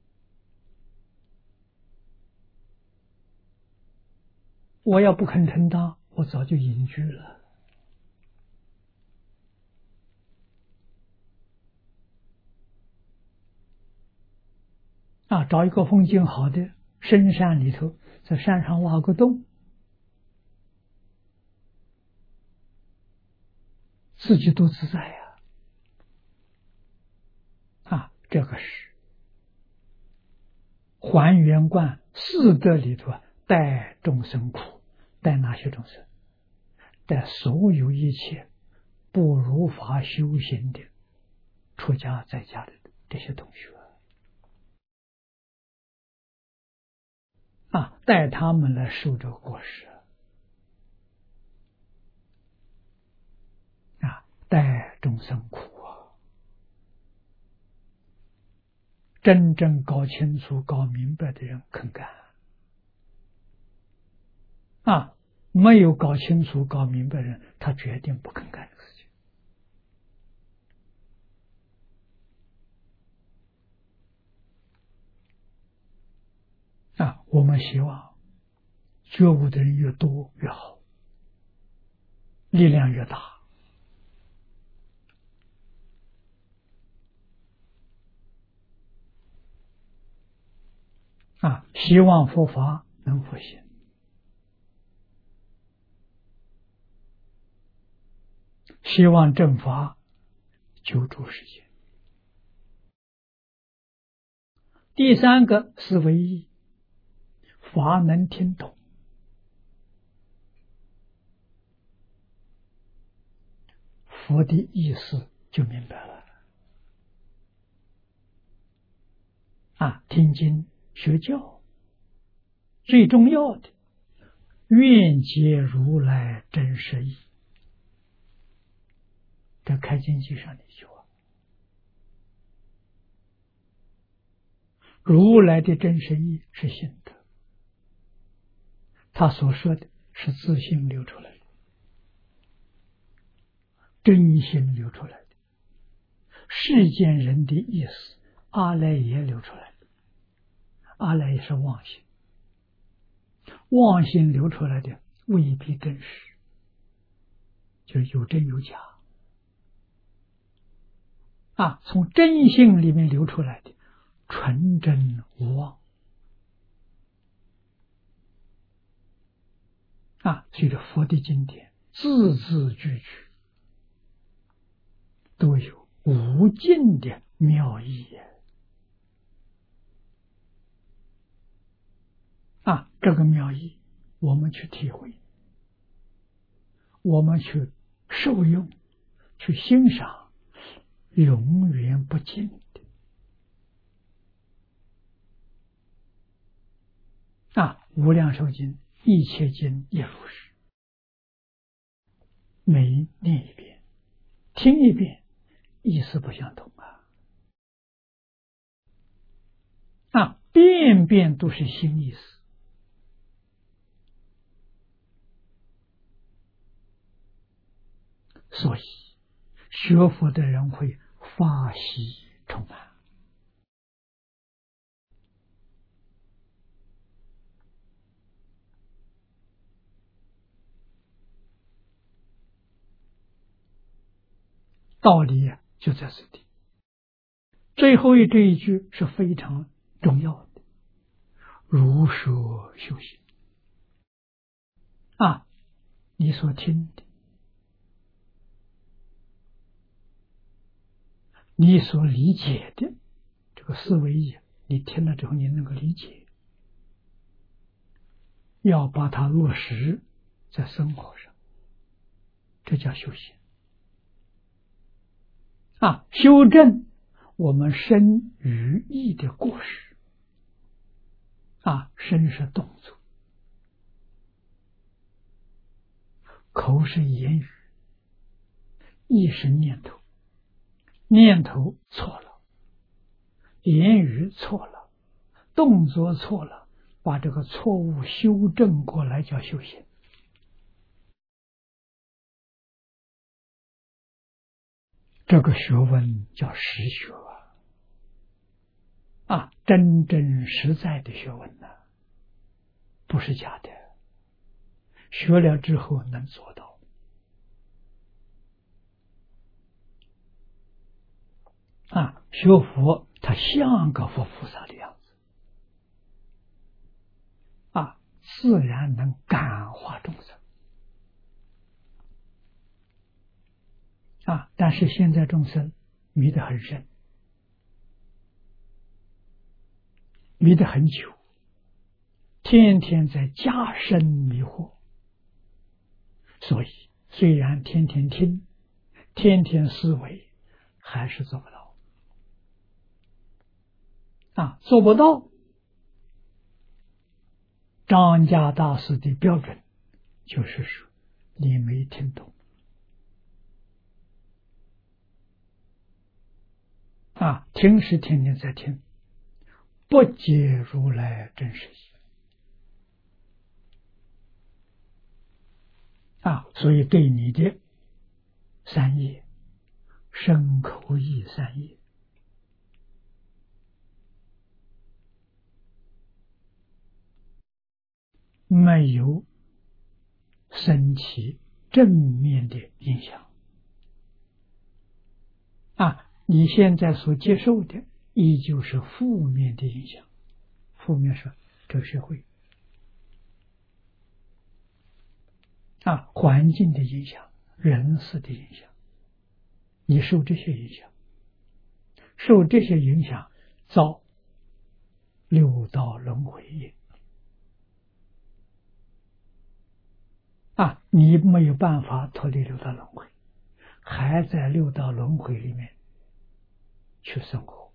我要不肯承担，我早就隐居了。啊，找一个风景好的深山里头，在山上挖个洞，自己多自在呀！啊，这个是还原观四德里头带众生苦，带哪些众生？带所有一切不如法修行的出家在家的这些同学啊，带他们来受这个过失啊，带众生苦啊！真正搞清楚、搞明白的人肯干啊，没有搞清楚、搞明白的人，他决定不肯干这个事情啊。我们希望觉悟的人越多越好，力量越大啊！希望佛法能复兴，希望正法救助世界。第三个是唯一，法能听懂，佛的意思就明白了啊！听经学教，最重要的愿解如来真实义，这开经记上的一句话。如来的真实义是心得，他所说的是自性流出来的，真心流出来的，世间人的意思阿赖耶流出来的，阿赖耶是妄心，妄心流出来的未必真实，就是有真有假啊，从真性里面流出来的纯真无妄啊，所以这佛的经典字字句句都有无尽的妙义啊！这个妙义我们去体会，我们去受用，去欣赏，永远不尽的啊！无量寿经一切经也如是，每念一遍，听一遍，意思不相同啊！啊，遍遍都是新意思。所以学佛的人会法喜充满道理就在这里。最后一这一句是非常重要的，如说修行啊，你所听的，你所理解的这个思维意，你听了之后你能够理解，要把它落实在生活上，这叫修行啊，修正我们身语意的过失啊，身是动作，口是言语，意是念头，念头错了，言语错了，动作错了，把这个错误修正过来叫修行这个学问叫实学啊，啊，真真实在的学问呢、啊，不是假的。学了之后能做到啊，学佛他像个佛菩萨的样子啊，自然能感化众生啊。但是现在众生迷得很深，迷得很久，天天在加深迷惑，所以虽然天天听，天天思维，还是做不到啊，做不到。张家大师的标准就是说，你没听懂啊，听是天天在听，不解如来真实义啊，所以对你的三业，身口意三业，没有升起正面的影响啊，你现在所接受的依旧是负面的影响。负面是这个社会啊，环境的影响，人事的影响，你受这些影响，受这些影响，遭六道轮回业啊，你没有办法脱离六道轮回，还在六道轮回里面去生活，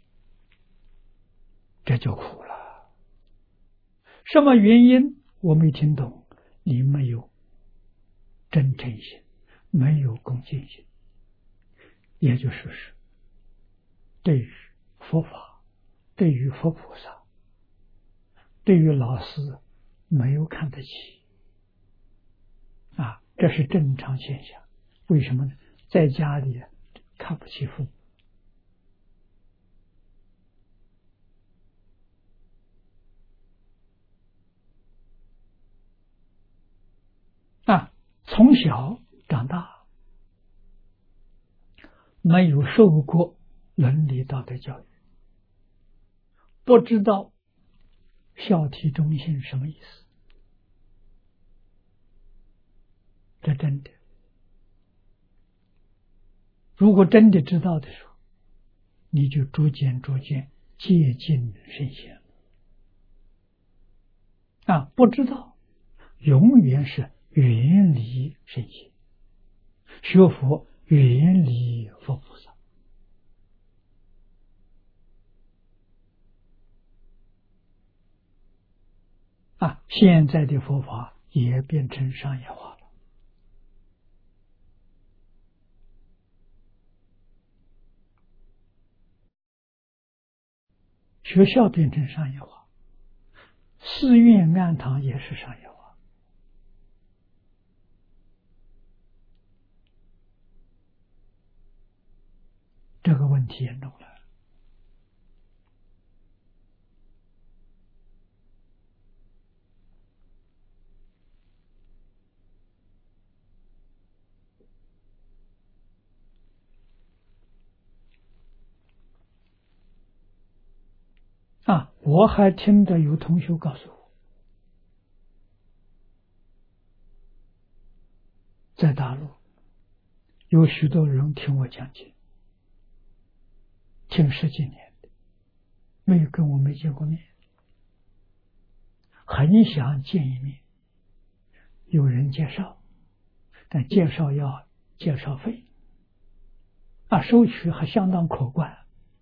这就苦了。什么原因我没听懂？你没有真诚心，没有恭敬心，也就是说，对于佛法，对于佛菩萨，对于老师没有看得起啊，这是正常现象。为什么呢？在家里看不起父母啊，从小长大没有受过伦理道德教育，不知道孝悌忠信什么意思，这真的。如果真的知道的时候，你就逐渐逐渐接近圣贤啊！不知道，永远是远离圣贤，学佛远离佛菩萨啊！现在的佛法也变成商业化了。学校变成商业化，寺院庵堂也是商业化，这个问题严重了啊！我还听到有同学告诉我，在大陆有许多人听我讲解，听十几年的，没有跟我没见过面，很想见一面，有人介绍，但介绍要介绍费啊，收取还相当可观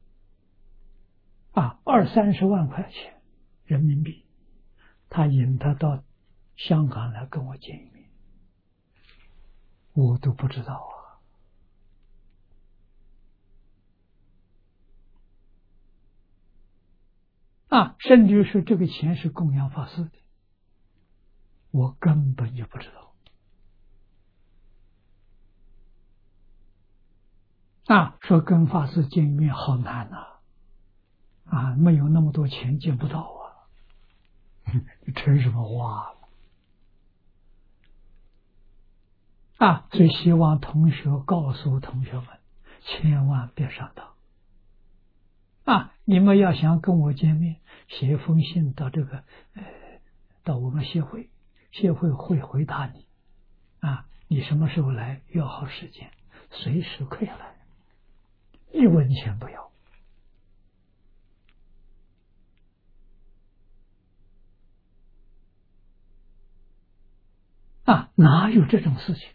啊，二三十万块钱人民币，他引他到香港来跟我见一面，我都不知道啊啊，甚至是这个钱是供养法师的，我根本就不知道啊，说跟法师见面好难呐，啊，没有那么多钱见不到啊，成什么话了？啊，所以希望同学告诉同学们，千万别上当。啊，你们要想跟我见面，写一封信到这个呃，到我们协会，协会会回答你。啊，你什么时候来，约好时间，随时可以来，一文钱不要。啊，哪有这种事情？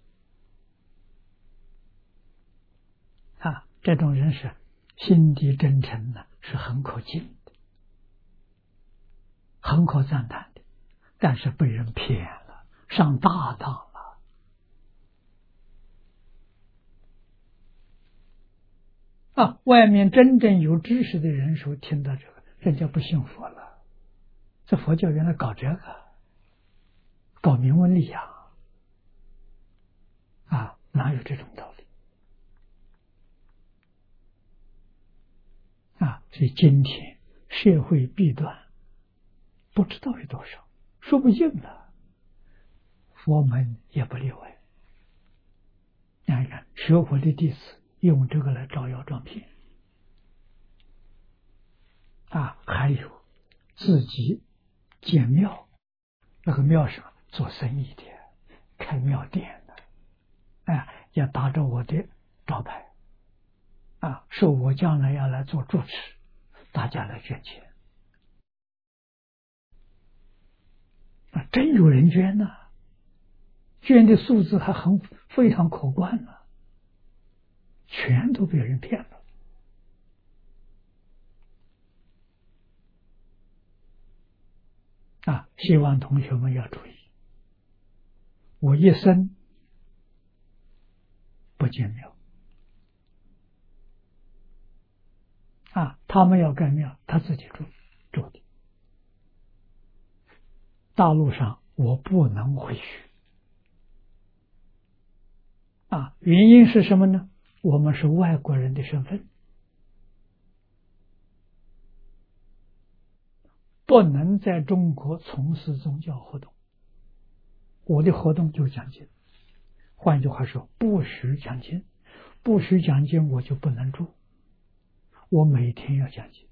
啊，这种人是心地真诚的，是很可敬的，很可赞叹的，但是被人骗了，上大当了。啊，外面真正有知识的人说听到这个，人家不信佛了。这佛教原来搞这个，搞名闻利养，啊，哪有这种道理？啊，所以今天社会弊端不知道有多少，说不尽了，佛门也不例外。你看，学佛的弟子用这个来招摇撞骗，啊，还有自己建庙，那个庙上做生意的，开庙店的，哎，也打着我的招牌。啊，说我将来要来做主持，大家来捐钱，啊，真有人捐呐、啊，捐的数字还很非常可观呢、啊，全都被人骗了。啊，希望同学们要注意，我一生不建庙。啊，他们要盖庙，他自己住住的。大陆上我不能回去。啊，原因是什么呢？我们是外国人的身份，不能在中国从事宗教活动。我的活动就是讲经，换句话说，不许讲经，不许讲经，我就不能住。我每天要讲经。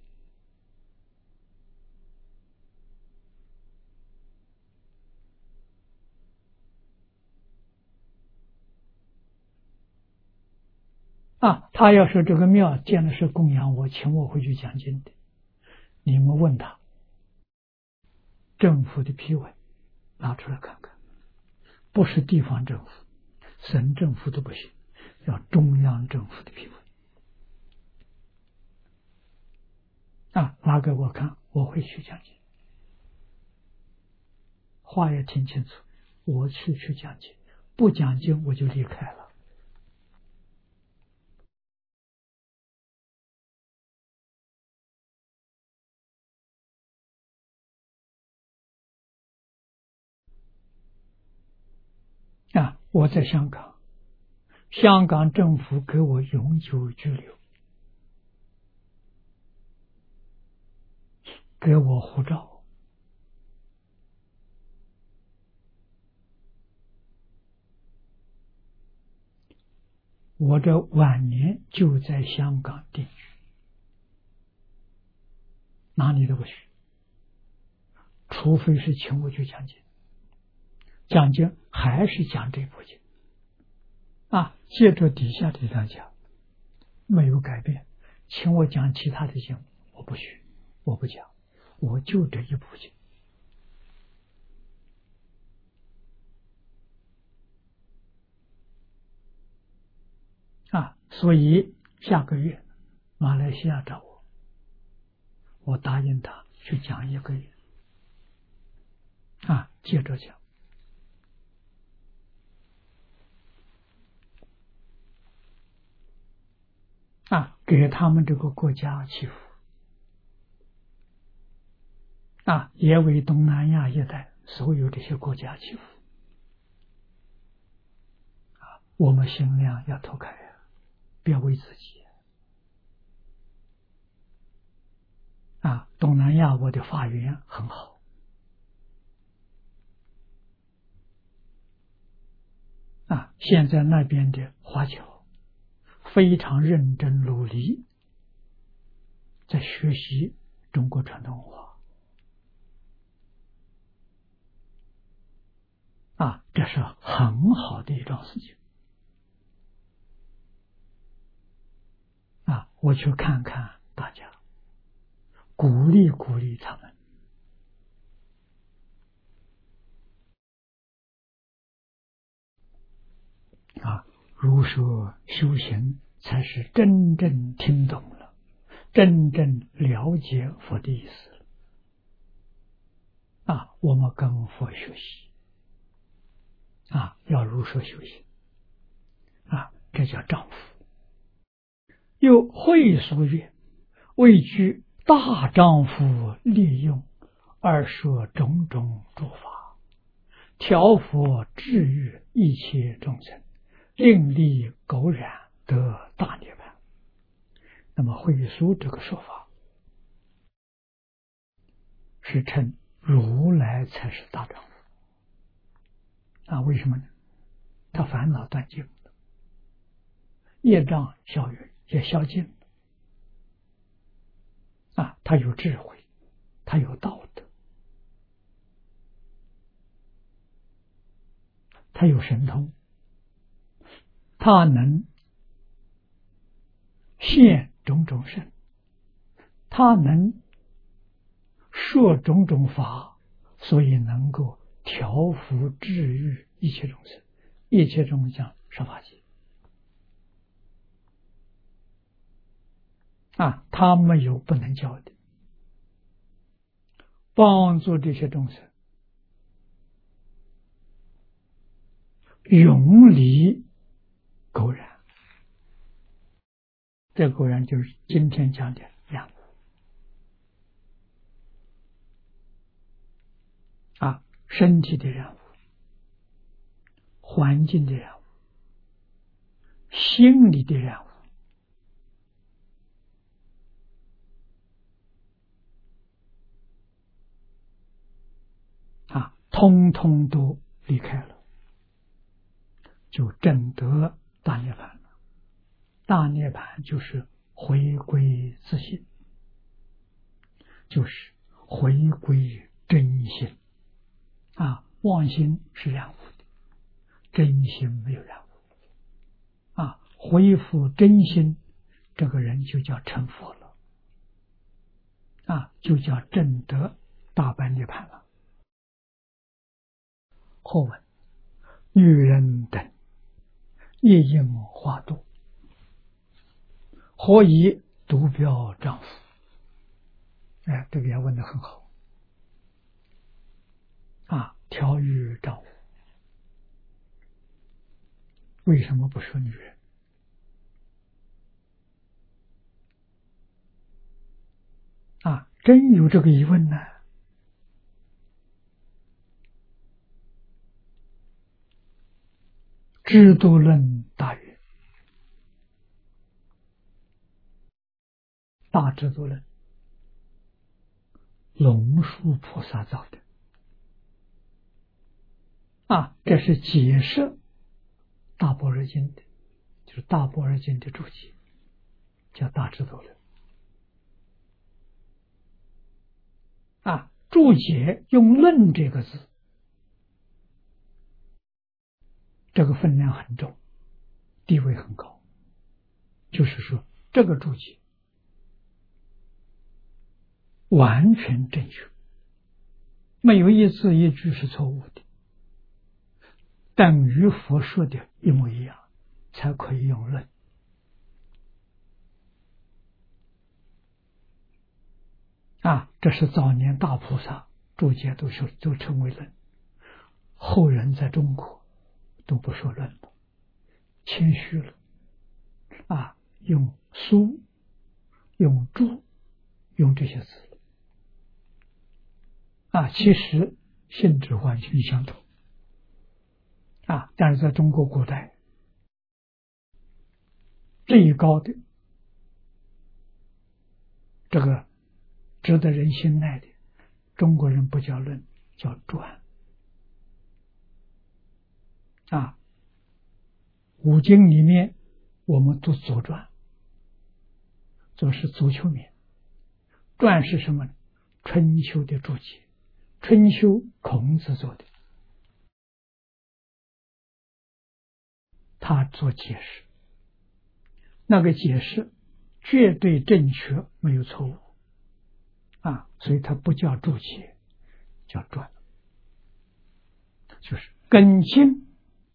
啊，他要是这个庙建的是供养我，请我回去讲经的，你们问他，政府的批文拿出来看看，不是地方政府、省政府都不行，要中央政府的批文。啊，拿给我看，我会去讲经。话也听清楚，我去去讲经，不讲经我就离开了。啊，我在香港，香港政府给我永久居留，给我护照，我这晚年就在香港定居，哪里都不去，除非是请我去讲经，讲经还是讲这部经，啊，接着底下的人讲，没有改变，请我讲其他的经，我不去，我不讲，我就这一部经。啊，所以下个月马来西亚找我，我答应他去讲一个月，啊，接着讲。啊，给他们这个国家祈福，啊，也为东南亚一带所有这些国家祈福，啊，我们心量要拓开呀、 别为自己。啊，东南亚我的法缘很好，啊，现在那边的华侨非常认真努力，在学习中国传统文化，啊，这是很好的一桩事情。啊，我去看看大家，鼓励鼓励他们。啊，如说修行才是真正听懂了，真正了解佛的意思了。啊，我们跟佛学习，啊，要如说修行，啊，这叫丈夫。又会所曰：为具大丈夫利用，而说种种诸法，调伏治愈一切众生，令利苟然得大涅槃。那么会所这个说法是称如来才是大丈夫。啊，为什么呢？他烦恼断尽了，业障消远也消尽了。啊，他有智慧，他有道德，他有神通，他能现种种身，他能说种种法，所以能够调伏治愈一切众生。一切众生讲十法界啊，他没有不能教的，帮助这些众生永离苟然。这苟然就是今天讲的染污啊，身体的染污，环境的染污，心理的染污啊，通通都离开了，就证得大涅槃了。大涅槃就是回归自性，就是回归真心啊，妄心是染污的，真心没有染污啊，恢复真心，这个人就叫成佛了啊，就叫证得大般涅槃了。后文：女人等夜应化度，何以独标丈夫？哎，这个也问得很好啊！调御丈夫，为什么不说女人？啊，真有这个疑问呢？智度论大约，大智度论，龙树菩萨造的啊，这是解释大般若经的，就是大般若经的注解，叫大智度论啊。注解用论这个字，这个分量很重，地位很高，就是说这个注解完全正确，没有一字一句是错误的，等于佛说的一模一样，才可以用论啊。这是早年大菩萨注解都是都称为论，后人在中国都不说论了，谦虚了啊，用书、用注、用这些字啊，其实性质完全相同啊，但是在中国古代最高的这个值得人信赖的，中国人不叫论，叫传啊。五经里面我们读左传，左是足球面，传是什么呢？春秋的注解，春秋孔子做的，他做解释，那个解释绝对正确，没有错误啊，所以它不叫注解，叫传，就是跟经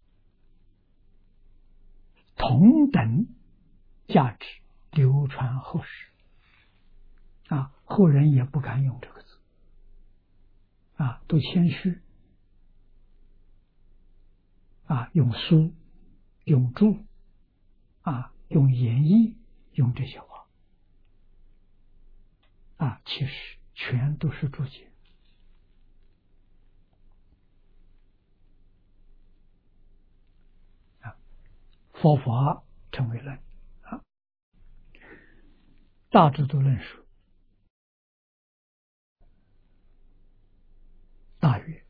同等价值流传后世啊，后人也不敢用这个字啊，都谦虚啊，用书用注啊，用演绎，用这些话啊，其实全都是注解啊。佛法称为论啊，大智度论述大曰：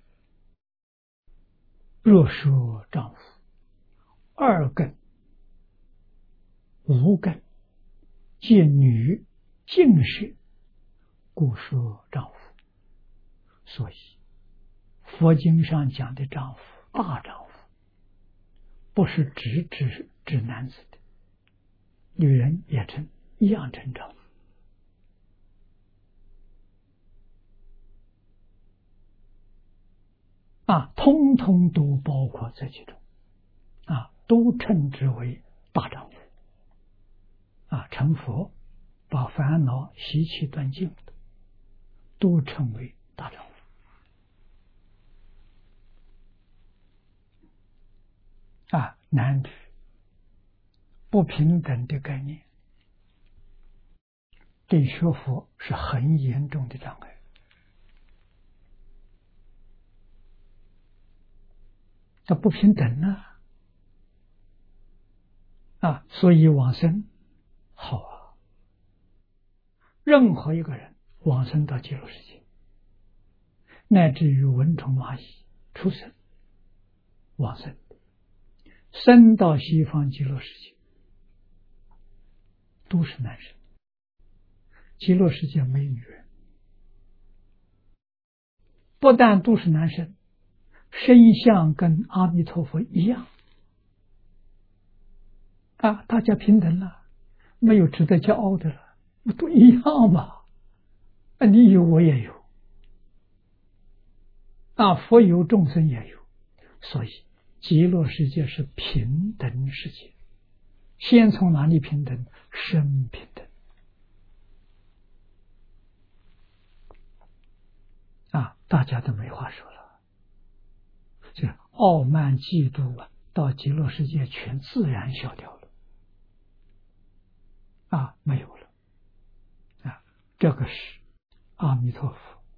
若说丈夫二根无根，见女尽是，故说丈夫。所以佛经上讲的丈夫，大丈夫，不是只指指男子的，女人也称一样称丈夫啊，通通都包括在其中啊，都称之为大丈夫啊。成佛把烦恼习气断尽的，都称为大丈夫啊。男女不平等的概念，对学佛是很严重的障碍。这不平等呢啊，所以往生好啊。任何一个人往生到极乐世界，乃至于蚊虫蚂蚁出生往生，生到西方极乐世界，都是男生。极乐世界没有女人，不但都是男生，身相跟阿弥陀佛一样啊，大家平等了，没有值得骄傲的了，不都一样嘛？啊，你有我也有啊，佛有众生也有，所以极乐世界是平等世界。先从哪里平等？生平等啊，大家都没话说了。这傲慢嫉妒啊，到极乐世界全自然消掉了啊，没有了啊。这个是阿弥陀佛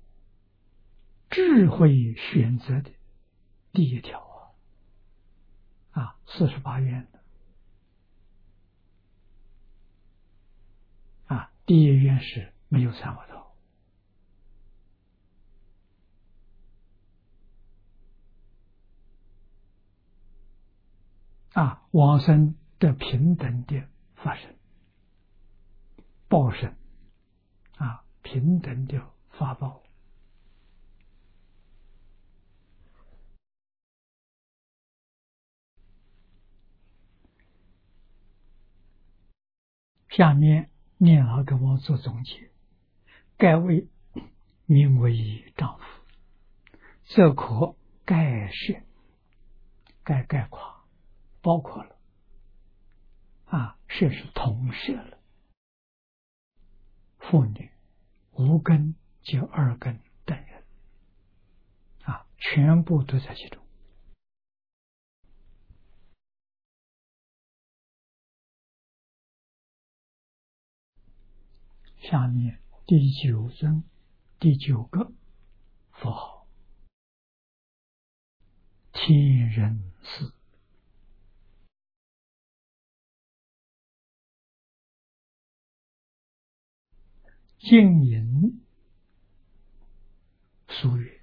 智慧选择的第一条啊啊，四十八愿的啊，第一愿是没有三恶道啊，往生的平等的发生，报身啊，平等的发报。下面念老给我做总结：盖为名为丈夫，则可概摄，概概括包括了啊，摄是统摄了妇女、无根及二根等人啊，全部都在其中。下面第九尊第九个符号，天人四净淫俗语，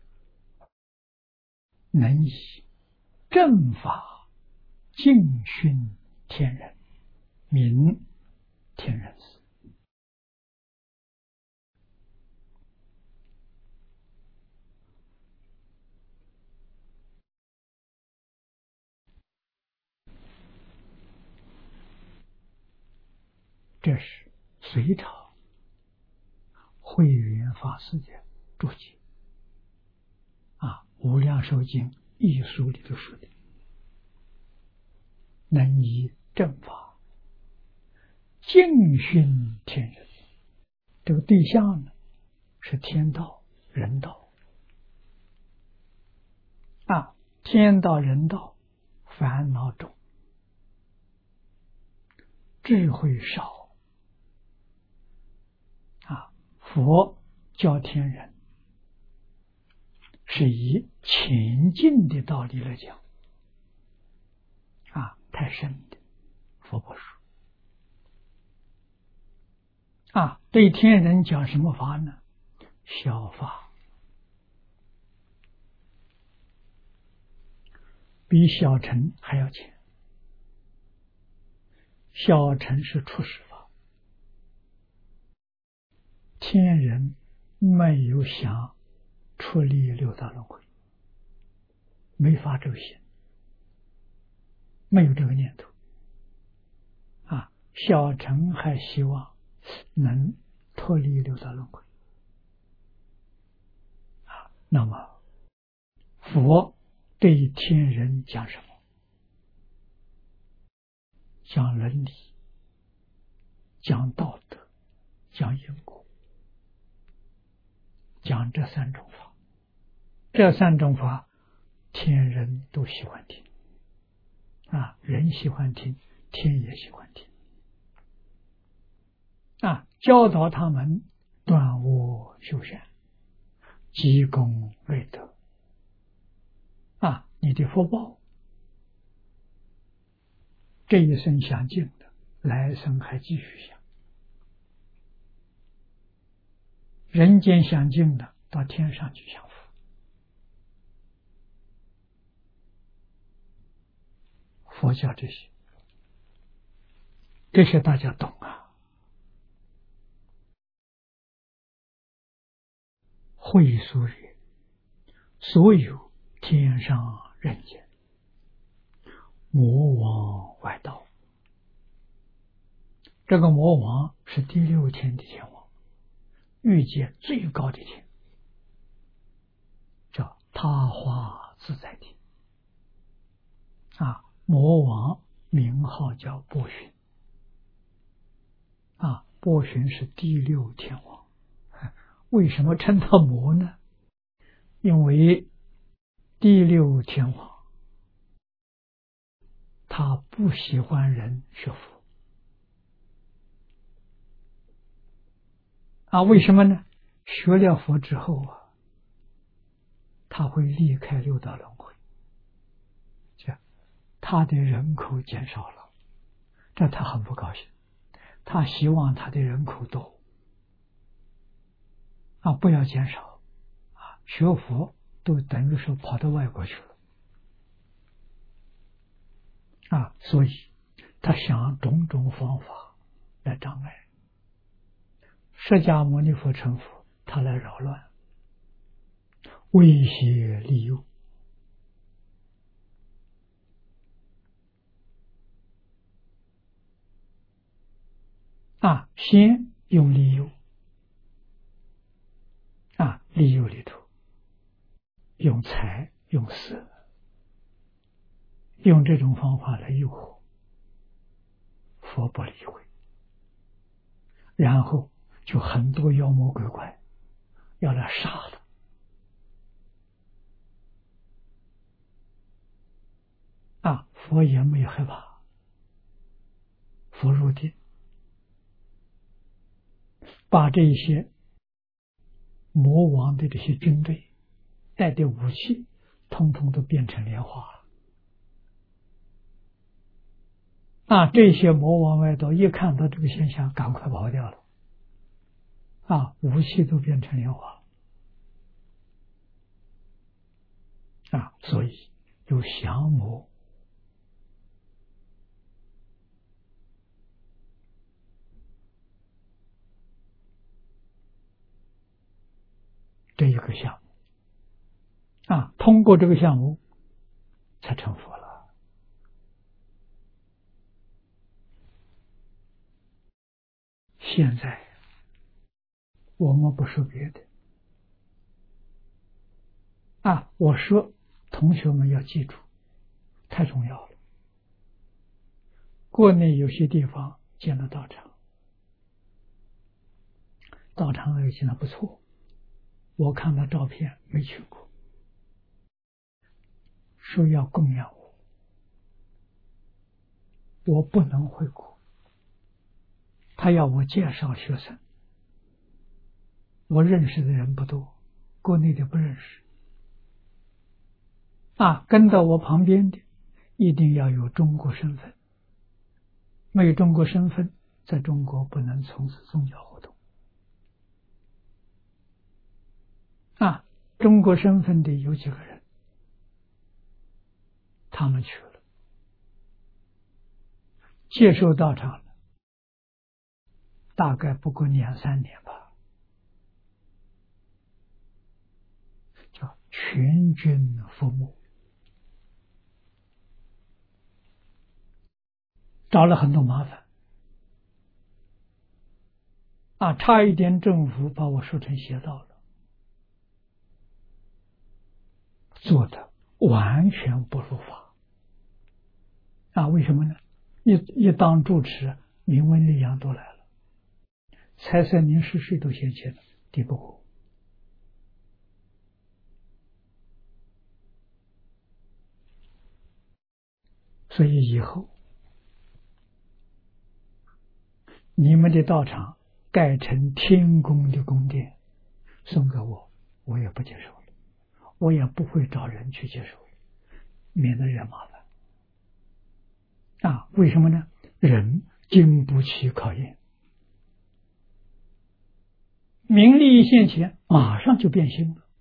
能以正法净熏天人，名天人寺。这是隋朝慧远法师的注解啊，《无量寿经义书》里头说的，能以正法净熏天人。这个对象呢，是天道、人道啊，天道、人道烦恼重，智慧少。佛教天人是以前进的道理来讲啊，太深的佛不说啊。对天人讲什么法呢？小法，比小乘还要浅。小乘是初始法，天人没有想出离六道轮回，没发这个心，没有这个念头啊。小乘还希望能脱离六道轮回啊。那么佛对天人讲什么？讲伦理，讲道德，讲因果，讲这三种法。这三种法天人都喜欢听啊，人喜欢听，天也喜欢听啊，教导他们断恶修善，积功累德啊，你的福报这一生享尽的，来生还继续享。人间享尽的，到天上去享福。佛教这些，这些大家懂啊。会说曰：所有天上人间，魔王外道。这个魔王是第六天的天王，欲界最高的天，叫他化自在天啊。魔王名号叫波旬啊，波旬是第六天王。为什么称他魔呢？因为第六天王他不喜欢人学佛啊。为什么呢？学了佛之后啊，他会离开六道轮回，他的人口减少了，这他很不高兴，他希望他的人口多啊，不要减少啊。学佛都等于说跑到外国去了啊，所以他想种种方法来障碍。释迦牟尼佛成佛，他来扰乱，威胁利诱啊，先用利诱啊，利诱里头用财用色，用这种方法来诱惑，佛不理会，然后就很多妖魔鬼怪要来杀他啊，佛也没有害怕，佛入定，把这些魔王的这些军队带的武器通通都变成莲花了啊！这些魔王外道一看到这个现象，赶快跑掉了啊，武器都变成莲花啊，所以有降魔。这一个项目啊，通过这个项目才成佛了。现在我们不说别的啊，我说同学们要记住，太重要了。国内有些地方建了道场，道场也建得不错，我看到照片没去过，说要供养我，我不能回国，他要我介绍学生，我认识的人不多，国内的不认识啊，跟到我旁边的一定要有中国身份，没有中国身份，在中国不能从事宗教活动啊。中国身份的有几个人，他们去了，接受道场了，大概不过两三年吧，叫全军覆没，找了很多麻烦啊，差一点政府把我说成邪道了，做的完全不如法啊！为什么呢？一一当主持，名闻利养都来了，财神名士谁都嫌弃了，抵不过。所以以后你们的道场盖成天宫的宫殿，送给我，我也不接受了，我也不会找人去接受了，免得惹麻烦啊！为什么呢？人经不起考验，名利一现前，马上就变心了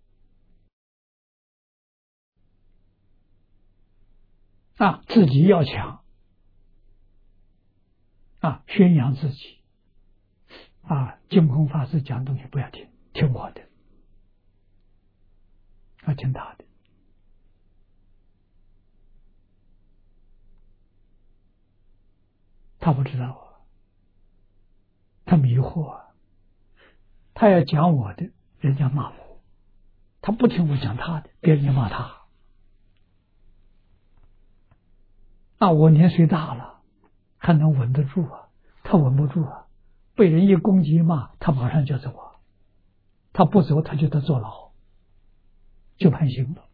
啊！自己要强啊，宣扬自己啊！净空法师讲东西不要听，听我的，要听他的。他不知道啊，他迷惑啊，他要讲我的，人家骂我，他不听我讲他的，别人就骂他。啊，我年岁大了，还能稳得住啊？他稳不住啊，被人一攻击一骂，他马上就走啊，他不走他就得坐牢，就判刑了。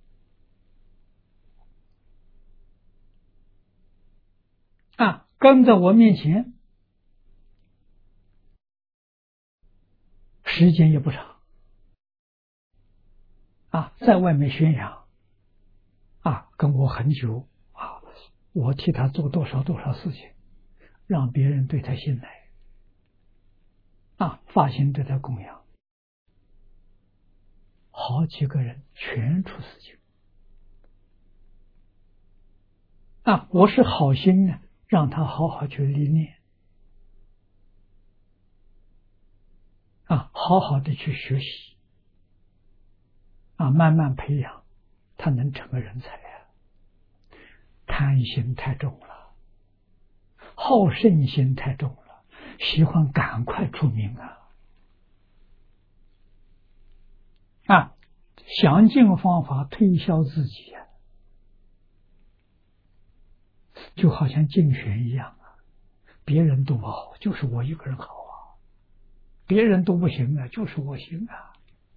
啊，跟在我面前时间也不长啊，在外面宣扬啊，跟我很久啊，我替他做多少多少事情，让别人对他信赖啊，发心对他供养，好几个人全出事情啊，我是好心呢，让他好好去历练啊，好好的去学习啊，慢慢培养，他能成个人才啊。贪心太重了，好胜心太重了，喜欢赶快出名啊啊，想尽方法推销自己啊，就好像竞选一样啊，别人都不好，就是我一个人好啊，别人都不行啊，就是我行啊。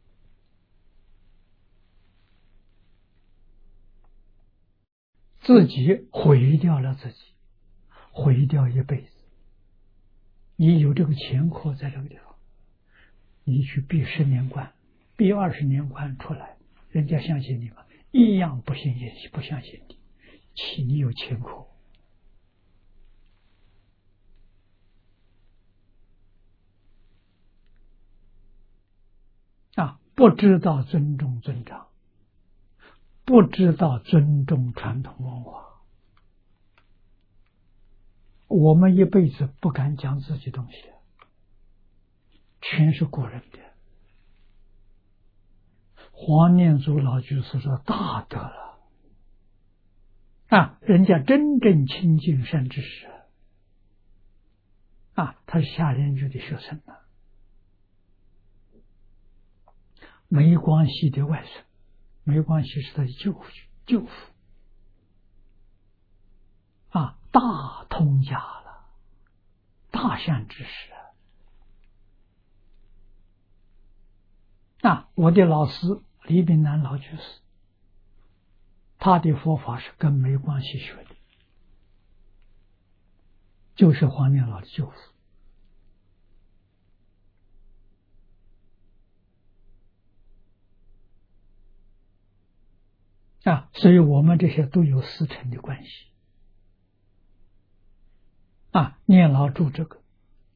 自己毁掉了自己，毁掉一辈子。你有这个钱库在这个地方，你去闭十年关，闭二十年关出来，人家相信你吗？一样不信也不相信你，岂你有钱库？ 不知道尊重尊长，不知道尊重传统文化，我们一辈子不敢讲自己东西，全是古人的。黄念祖老居士说大德了啊，人家真正亲近善知识啊，他是下莲居的学生啊，梅光熙的外甥，梅光熙是他的舅父舅父啊，大通家了，大善知识啊。我的老师李炳南老居士，他的佛法是跟梅光熙学的，就是黄念老的舅父啊，所以我们这些都有师承的关系啊。念老住这个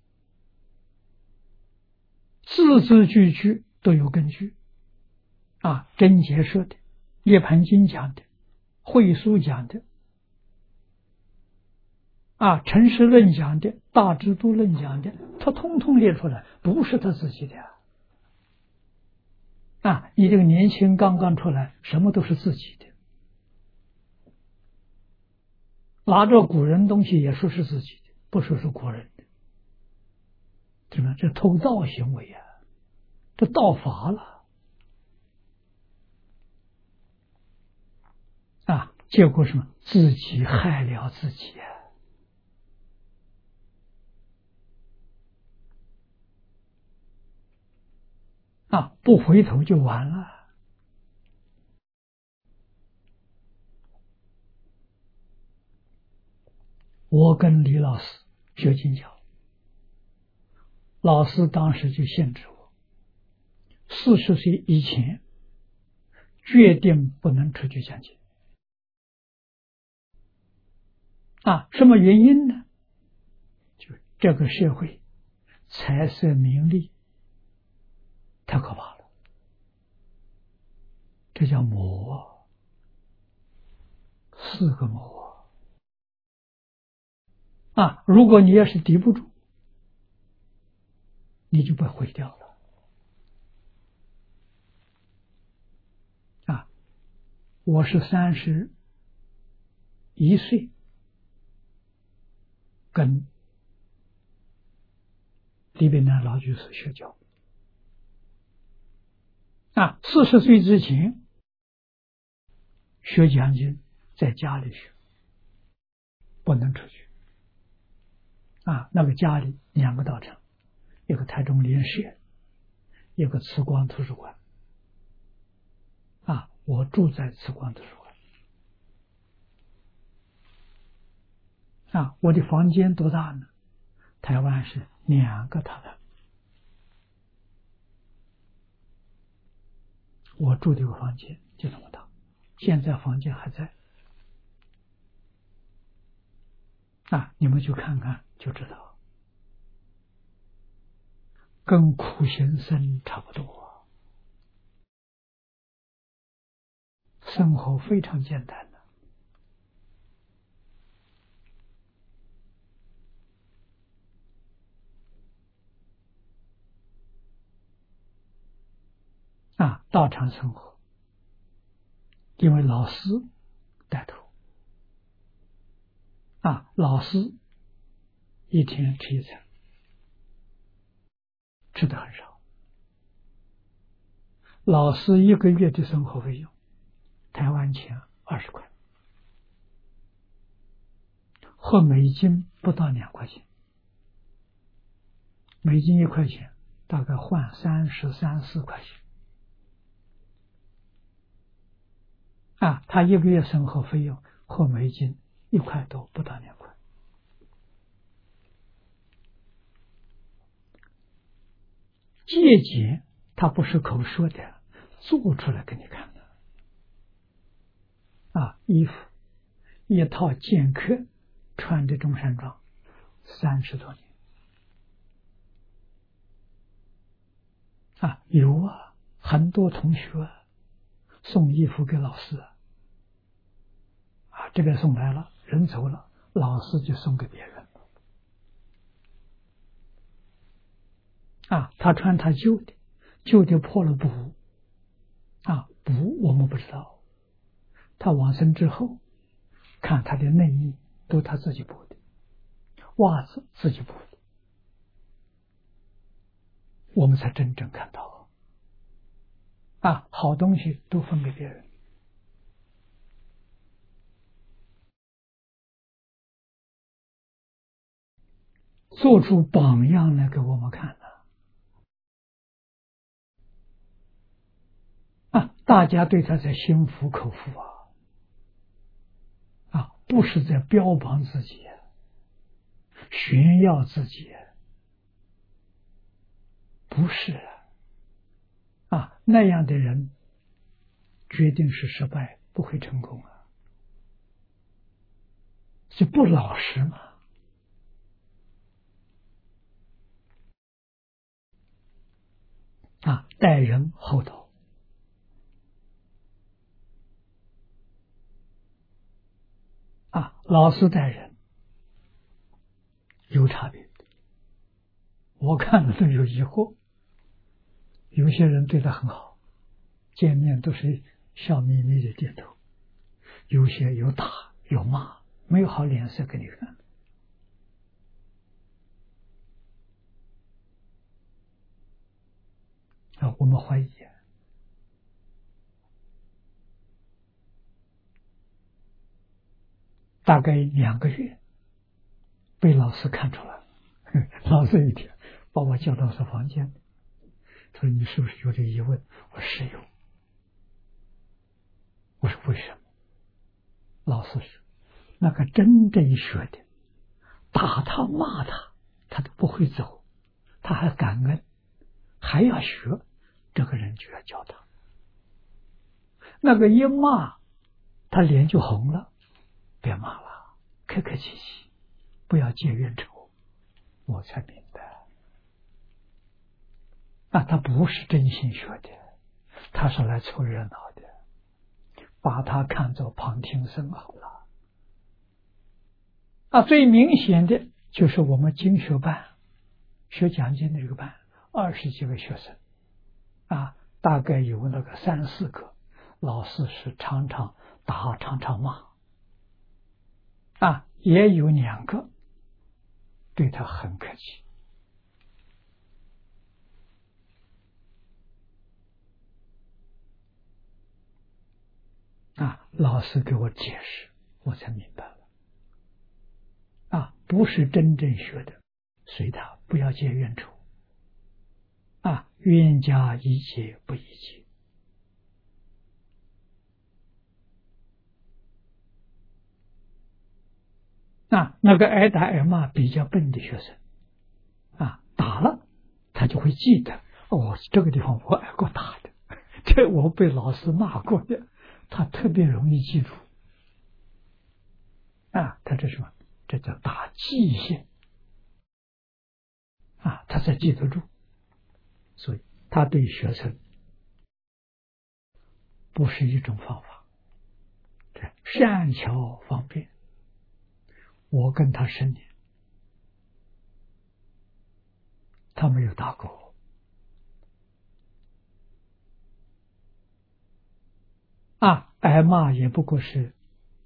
字字句句都有根据啊，真解说的，涅盘经讲的，会书讲的啊，陈实论讲的，大智度论讲的，他通通列出来，不是他自己的啊。你这个年轻刚刚出来，什么都是自己的，拿着古人东西也说是自己的，不说是国人的，对吧？这偷盗行为啊，这盗法了啊！结果什么？自己害了自己啊！啊，不回头就完了。我跟李老师学经教，老师当时就限制我，四十岁以前决定不能出去讲经。啊，什么原因呢？就这个社会财色名利太可怕了，这叫魔，四个魔啊！如果你要是抵不住，你就被毁掉了啊！我是三十一岁跟李炳南老居士学教啊，四十岁之前学讲经在家里学，不能出去啊。那个家里两个道场，一个台中莲社，一个慈光图书馆啊。我住在慈光图书馆啊。我的房间多大呢？台湾是两个榻榻，我住的这个房间就这么大，现在房间还在啊，你们去看看就知道，跟苦行僧差不多，生活非常简单的啊。道场生活，因为老师带头啊，老师一天吃一餐，吃的很少。老师一个月的生活费用，台湾钱二十块，合美金不到两块钱，美金一块钱，大概换三十三四块钱啊。他一个月生活费用合美金一块多，不到两块。节俭，他不是口说的，做出来给你看的啊。衣服一套剑客穿的中山装三十多年啊，油啊很多同学送衣服给老师，啊，这边送来了，人走了，老师就送给别人。啊，他穿他旧的，旧的破了补，啊，补我们不知道。他往生之后，看他的内衣都他自己补的，袜子自己补的，我们才真正看到。啊，好东西都分给别人，做出榜样来给我们看的。啊，大家对他在心服口服啊，啊，不是在标榜自己，炫耀自己，不是啊，那样的人决定是失败，不会成功啊，就不老实嘛。啊，待人厚道。啊，老实待人有差别的，我看了都有疑惑。有些人对他很好，见面都是笑眯眯的点头；有些有打有骂，没有好脸色给你看。啊，我们怀疑，大概两个月，被老师看出来了。老师一天把我叫到他房间，说：“你是不是有这疑问？”我说：“是有。”我说：“为什么？”老师说：“那个真正学的，打他骂他，他都不会走，他还感恩，还要学，这个人就要教他。那个一骂，他脸就红了，别骂了，客客气气，不要结怨仇。”我才明白，啊，他不是真心学的，他是来凑热闹的，把他看作旁听生好了。啊，最明显的就是我们经学班学讲经的这个班，二十几个学生，啊，大概有那个三四个，老师是常常打，常常骂，啊，也有两个对他很客气。啊，老师给我解释，我才明白了。啊，不是真正学的，随他，不要结怨仇。啊，冤家宜解不宜结。啊，那个挨打挨骂比较笨的学生，啊，打了他就会记得，哦，这个地方我挨过打的，这我被老师骂过的，他特别容易记住。啊，他这什么？这叫打记性。啊，他才记得住。所以他对学生不是一种方法，善巧方便。我跟他十年，他没有打过我。啊，挨骂也不过是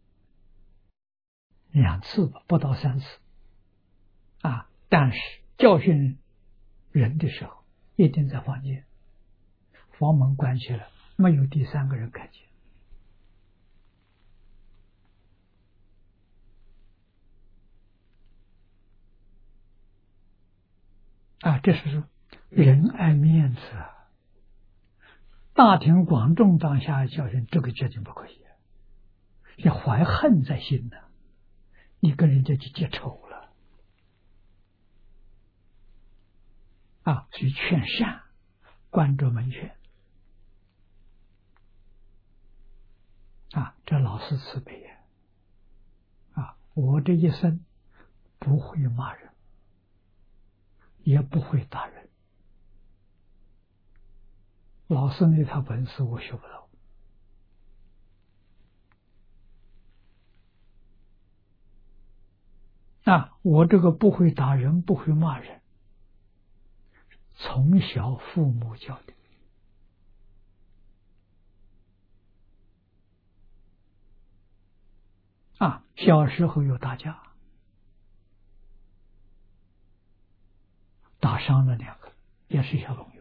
两次吧，不到三次。啊，但是教训人的时候，一定在房间，房门关起来，没有第三个人看见。啊，这是人爱面子啊！大庭广众当下教训，这个绝对不可以。你怀恨在心呢，你跟人家去结仇了。啊，所以劝善，关着门劝。啊，这老师慈悲呀！啊，我这一生不会骂人，也不会打人。 老师那套本事我学不到。啊，我这个不会打人，不会骂人，从小父母教的。啊，小时候有打架，打伤了两个，也是小朋友。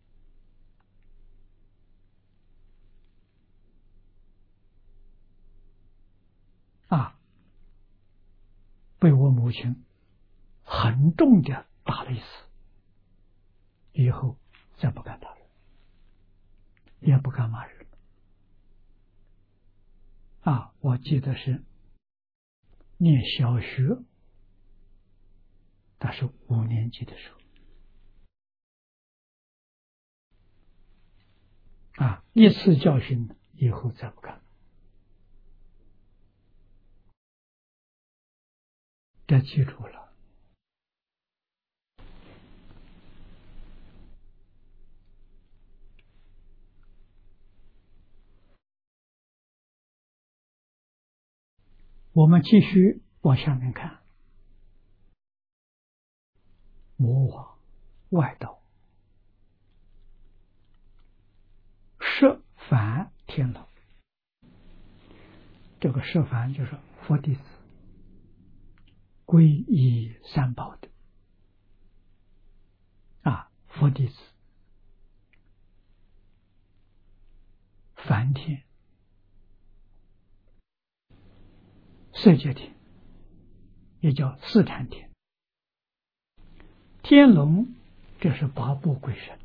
啊，被我母亲很重的打了一次，以后再不敢打人，也不敢骂人。啊，我记得是念小学，那是五年级的时候，啊，一次教训以后再不敢。这记住了。我们继续往下面看，魔王外道，摄凡天龙。这个摄凡就是佛弟子，皈依三宝的啊，佛弟子。梵天、色界天，也叫四禅天。天龙，这是八部鬼神，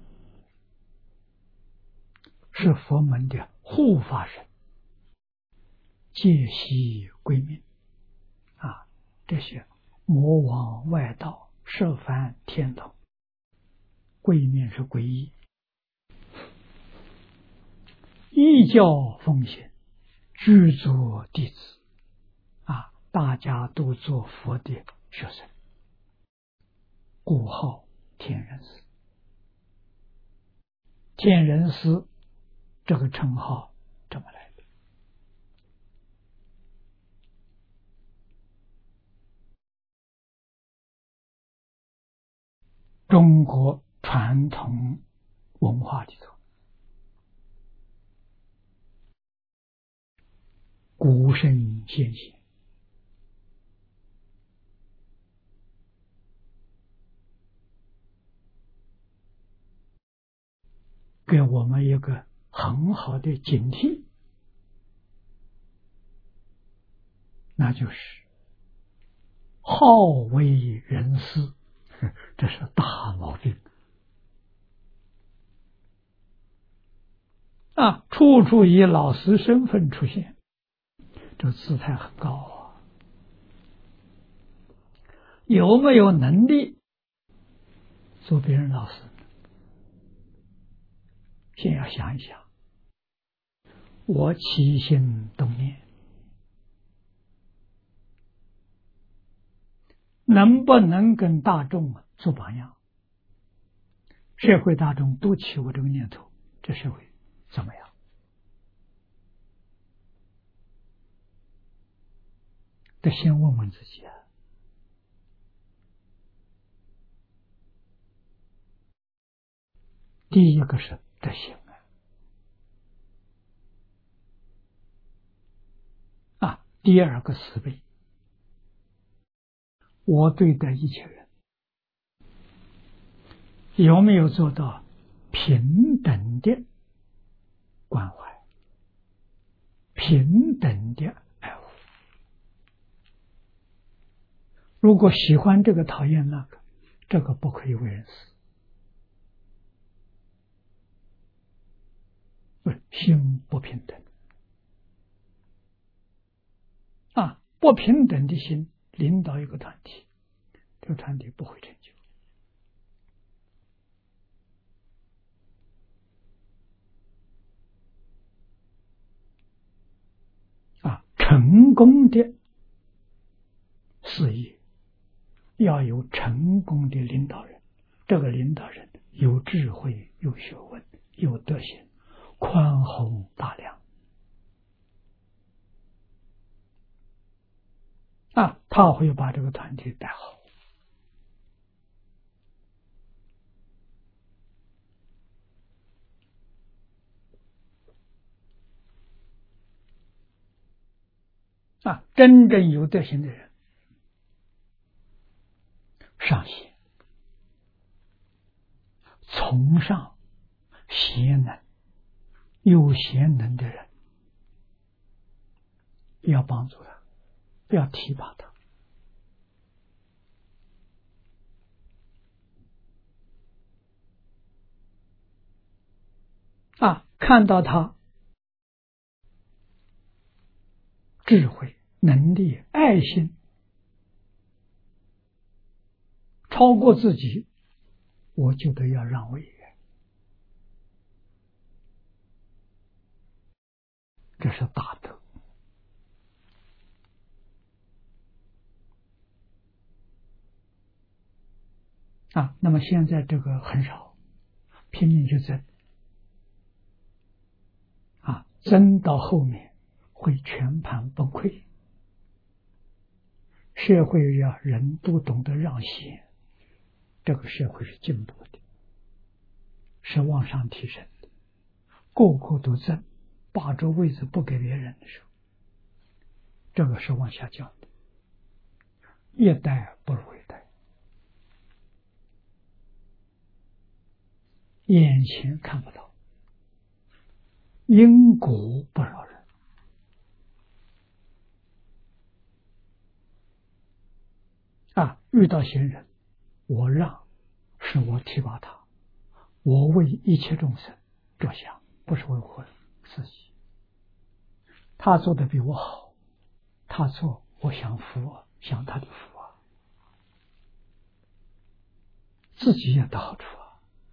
是佛门的护法神，戒息归命啊。这些魔王外道、摄凡天龙，归命是皈依，依教奉行，具足弟子啊，大家都做佛的学生，故号天人师。天人师这个称号这么来的。中国传统文化里头，古圣先贤给我们一个很好的警惕，那就是好为人师，这是大毛病啊！处处以老师身份出现，这姿态很高啊。有没有能力做别人老师？先要想一想，我起心动念能不能跟大众做榜样？社会大众都起我这个念头，这社会怎么样？得先问问自己啊。第一个是德行啊，啊，第二个慈悲。我对待一切人有没有做到平等的关怀、平等的爱护？如果喜欢这个讨厌那个，这个不可以为人师。心不平等啊，不平等的心领导一个团体，这个团体不会成就啊。成功的事业要有成功的领导人，这个领导人有智慧、有学问、 有德行，宽宏大量啊，他会把这个团体带好。啊，真正有德行的人，上贤，从上贤能，有贤能的人要帮助他，要提拔他。啊，看到他智慧、能力、爱心超过自己，我就得要让位，这是大德。啊，那么现在这个很少，拼命去争，啊，争到后面会全盘崩溃。社会要人都懂得让贤，这个社会是进步的，是往上提升的。个个都争，霸着位置不给别人的时候，这个是往下降的，一代不如一代。眼前看不到，因果不饶人。啊，遇到贤人，我让，是我提拔他，我为一切众生着想，不是为我自己。他做的比我好，他做我享福，享他的福啊，自己也得好处啊。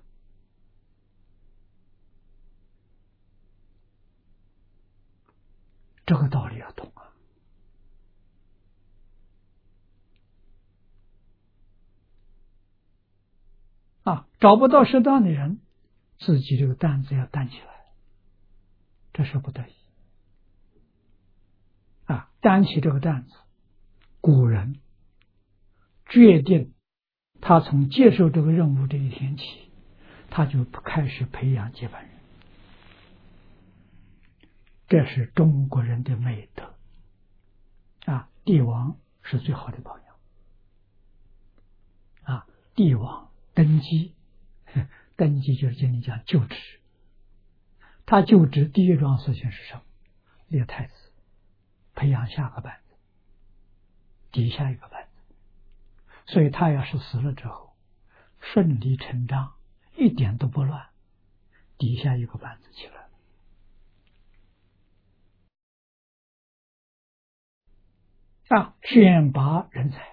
这个道理要懂啊！啊，找不到适当的人，自己这个担子要担起来，这是不得已啊！担起这个担子，古人决定，他从接受这个任务这一天起，他就开始培养接班人。这是中国人的美德啊！帝王是最好的榜样啊！帝王登基，登基就是今天讲就职。他就职第一桩事情是什么？立太子，培养下个班子，底下一个班子。所以他要是死了之后，顺理成章，一点都不乱，底下一个班子起来了。啊，选拔人才，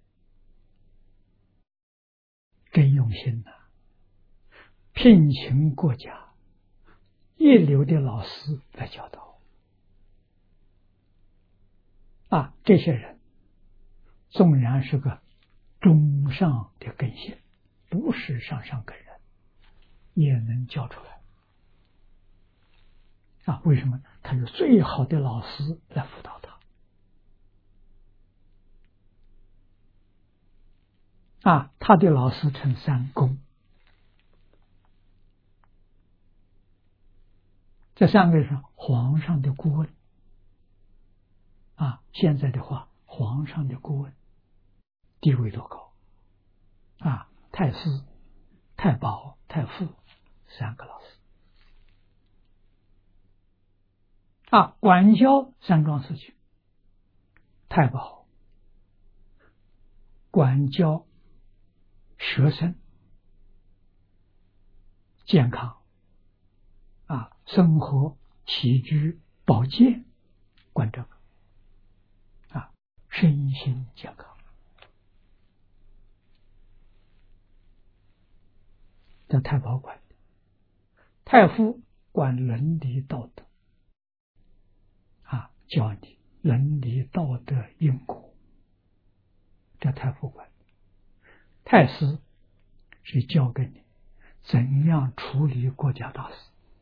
真用心呐、啊！聘请国家一流的老师来教导啊，这些人纵然是个中上的根性，不是上上根人，也能教出来啊！为什么？他有最好的老师来辅导他啊！他的老师称三公，这三个是皇上的顾问啊！现在的话，皇上的顾问地位多高啊！太师、太保、太傅三个老师啊，管教三桩事情。太保管教学生健康啊，生活起居保健，管这个啊，身心健康。这太保管的。太傅管伦理道德啊，教你伦理道德因果，这太傅管。太师是教给你怎样处理国家大事。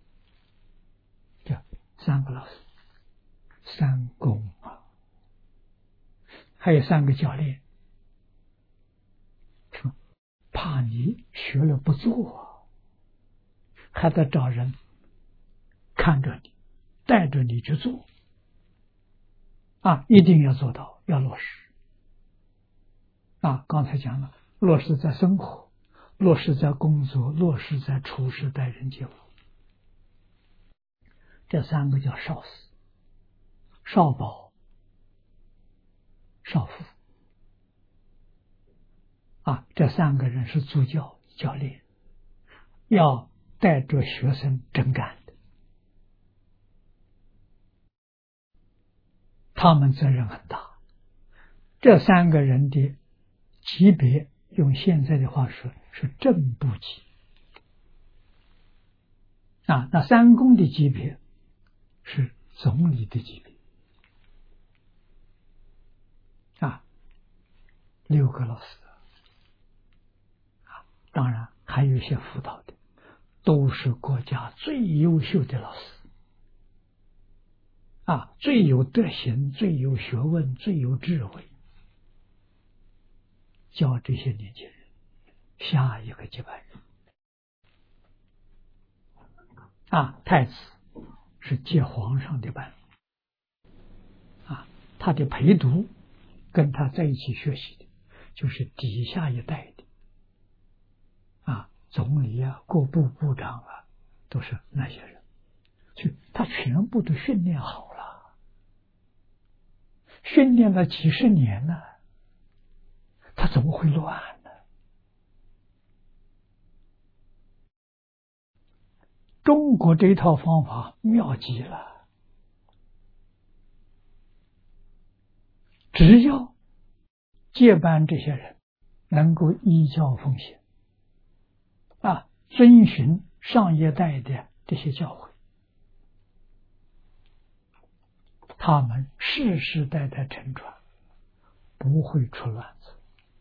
这三个老师，三公啊，还有三个教练，怕你学了不做，还得找人看着你，带着你去做啊，一定要做到，要落实啊。刚才讲了，落实在生活，落实在工作，落实在处事待人接物，这三个叫少司、少保、少辅啊。这三个人是助教教练，要带着学生真干的，他们责任很大。这三个人的级别，用现在的话说是正部级啊。那三公的级别是总理的级别啊，六个老师啊，当然还有一些辅导的，都是国家最优秀的老师啊，最有德行、最有学问、最有智慧，教这些年轻人下一个接班人啊。太子是接皇上的班啊，他的陪读跟他在一起学习的，就是底下一代的啊，总理啊、各部部长啊，都是那些人，就他全部都训练好了，训练了几十年了，他怎么会乱呢？中国这一套方法妙极了，只要接班这些人能够依教奉行啊，遵循上一代的这些教诲，他们世世代代承传，不会出乱子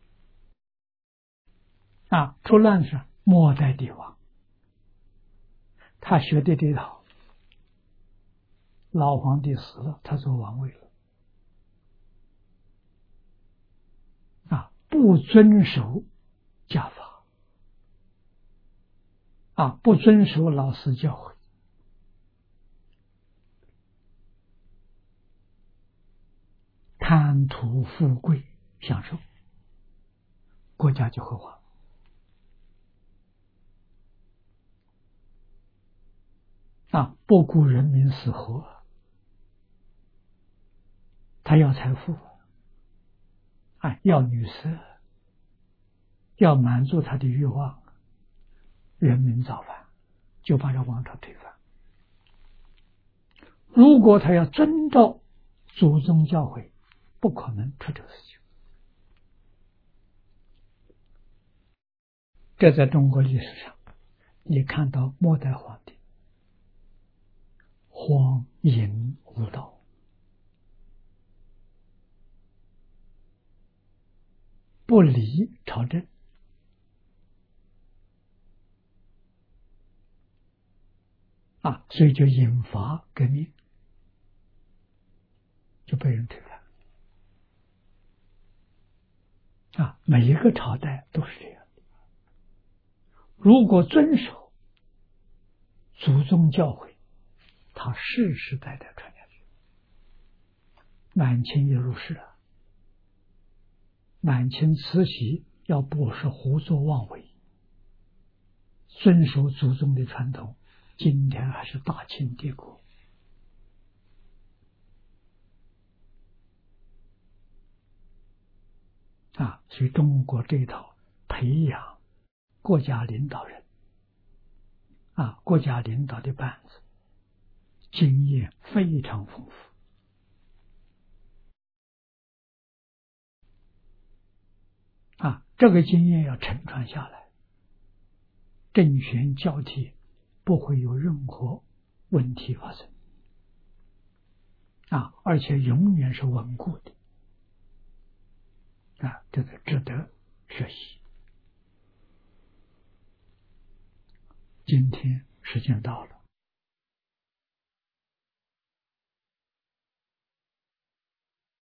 啊。出乱子末代帝王，他学的这套，老皇帝死了，他做王位了啊，不遵守家法啊，不遵守老师教诲，贪图富贵享受，国家就会亡啊，不顾人民死活，他要财富啊，要女色，要满足他的欲望，人民造反，就把这王朝推翻。如果他要遵照祖宗教诲，不可能出这个事情。这在中国历史上，你看到末代皇帝荒淫无道，不理朝政啊，所以就引发革命，就被人推翻啊。每一个朝代都是这样的，如果遵守祖宗教诲，他世世代代传下去。满清也入世了，满清慈禧要不是胡作妄为，遵守祖宗的传统，今天还是大清帝国啊。所以中国这一套培养国家领导人啊，国家领导的班子经验非常丰富啊，这个经验要承传下来，政权交替不会有任何问题发生啊，而且永远是稳固的啊，这个值得学习今天时间到了。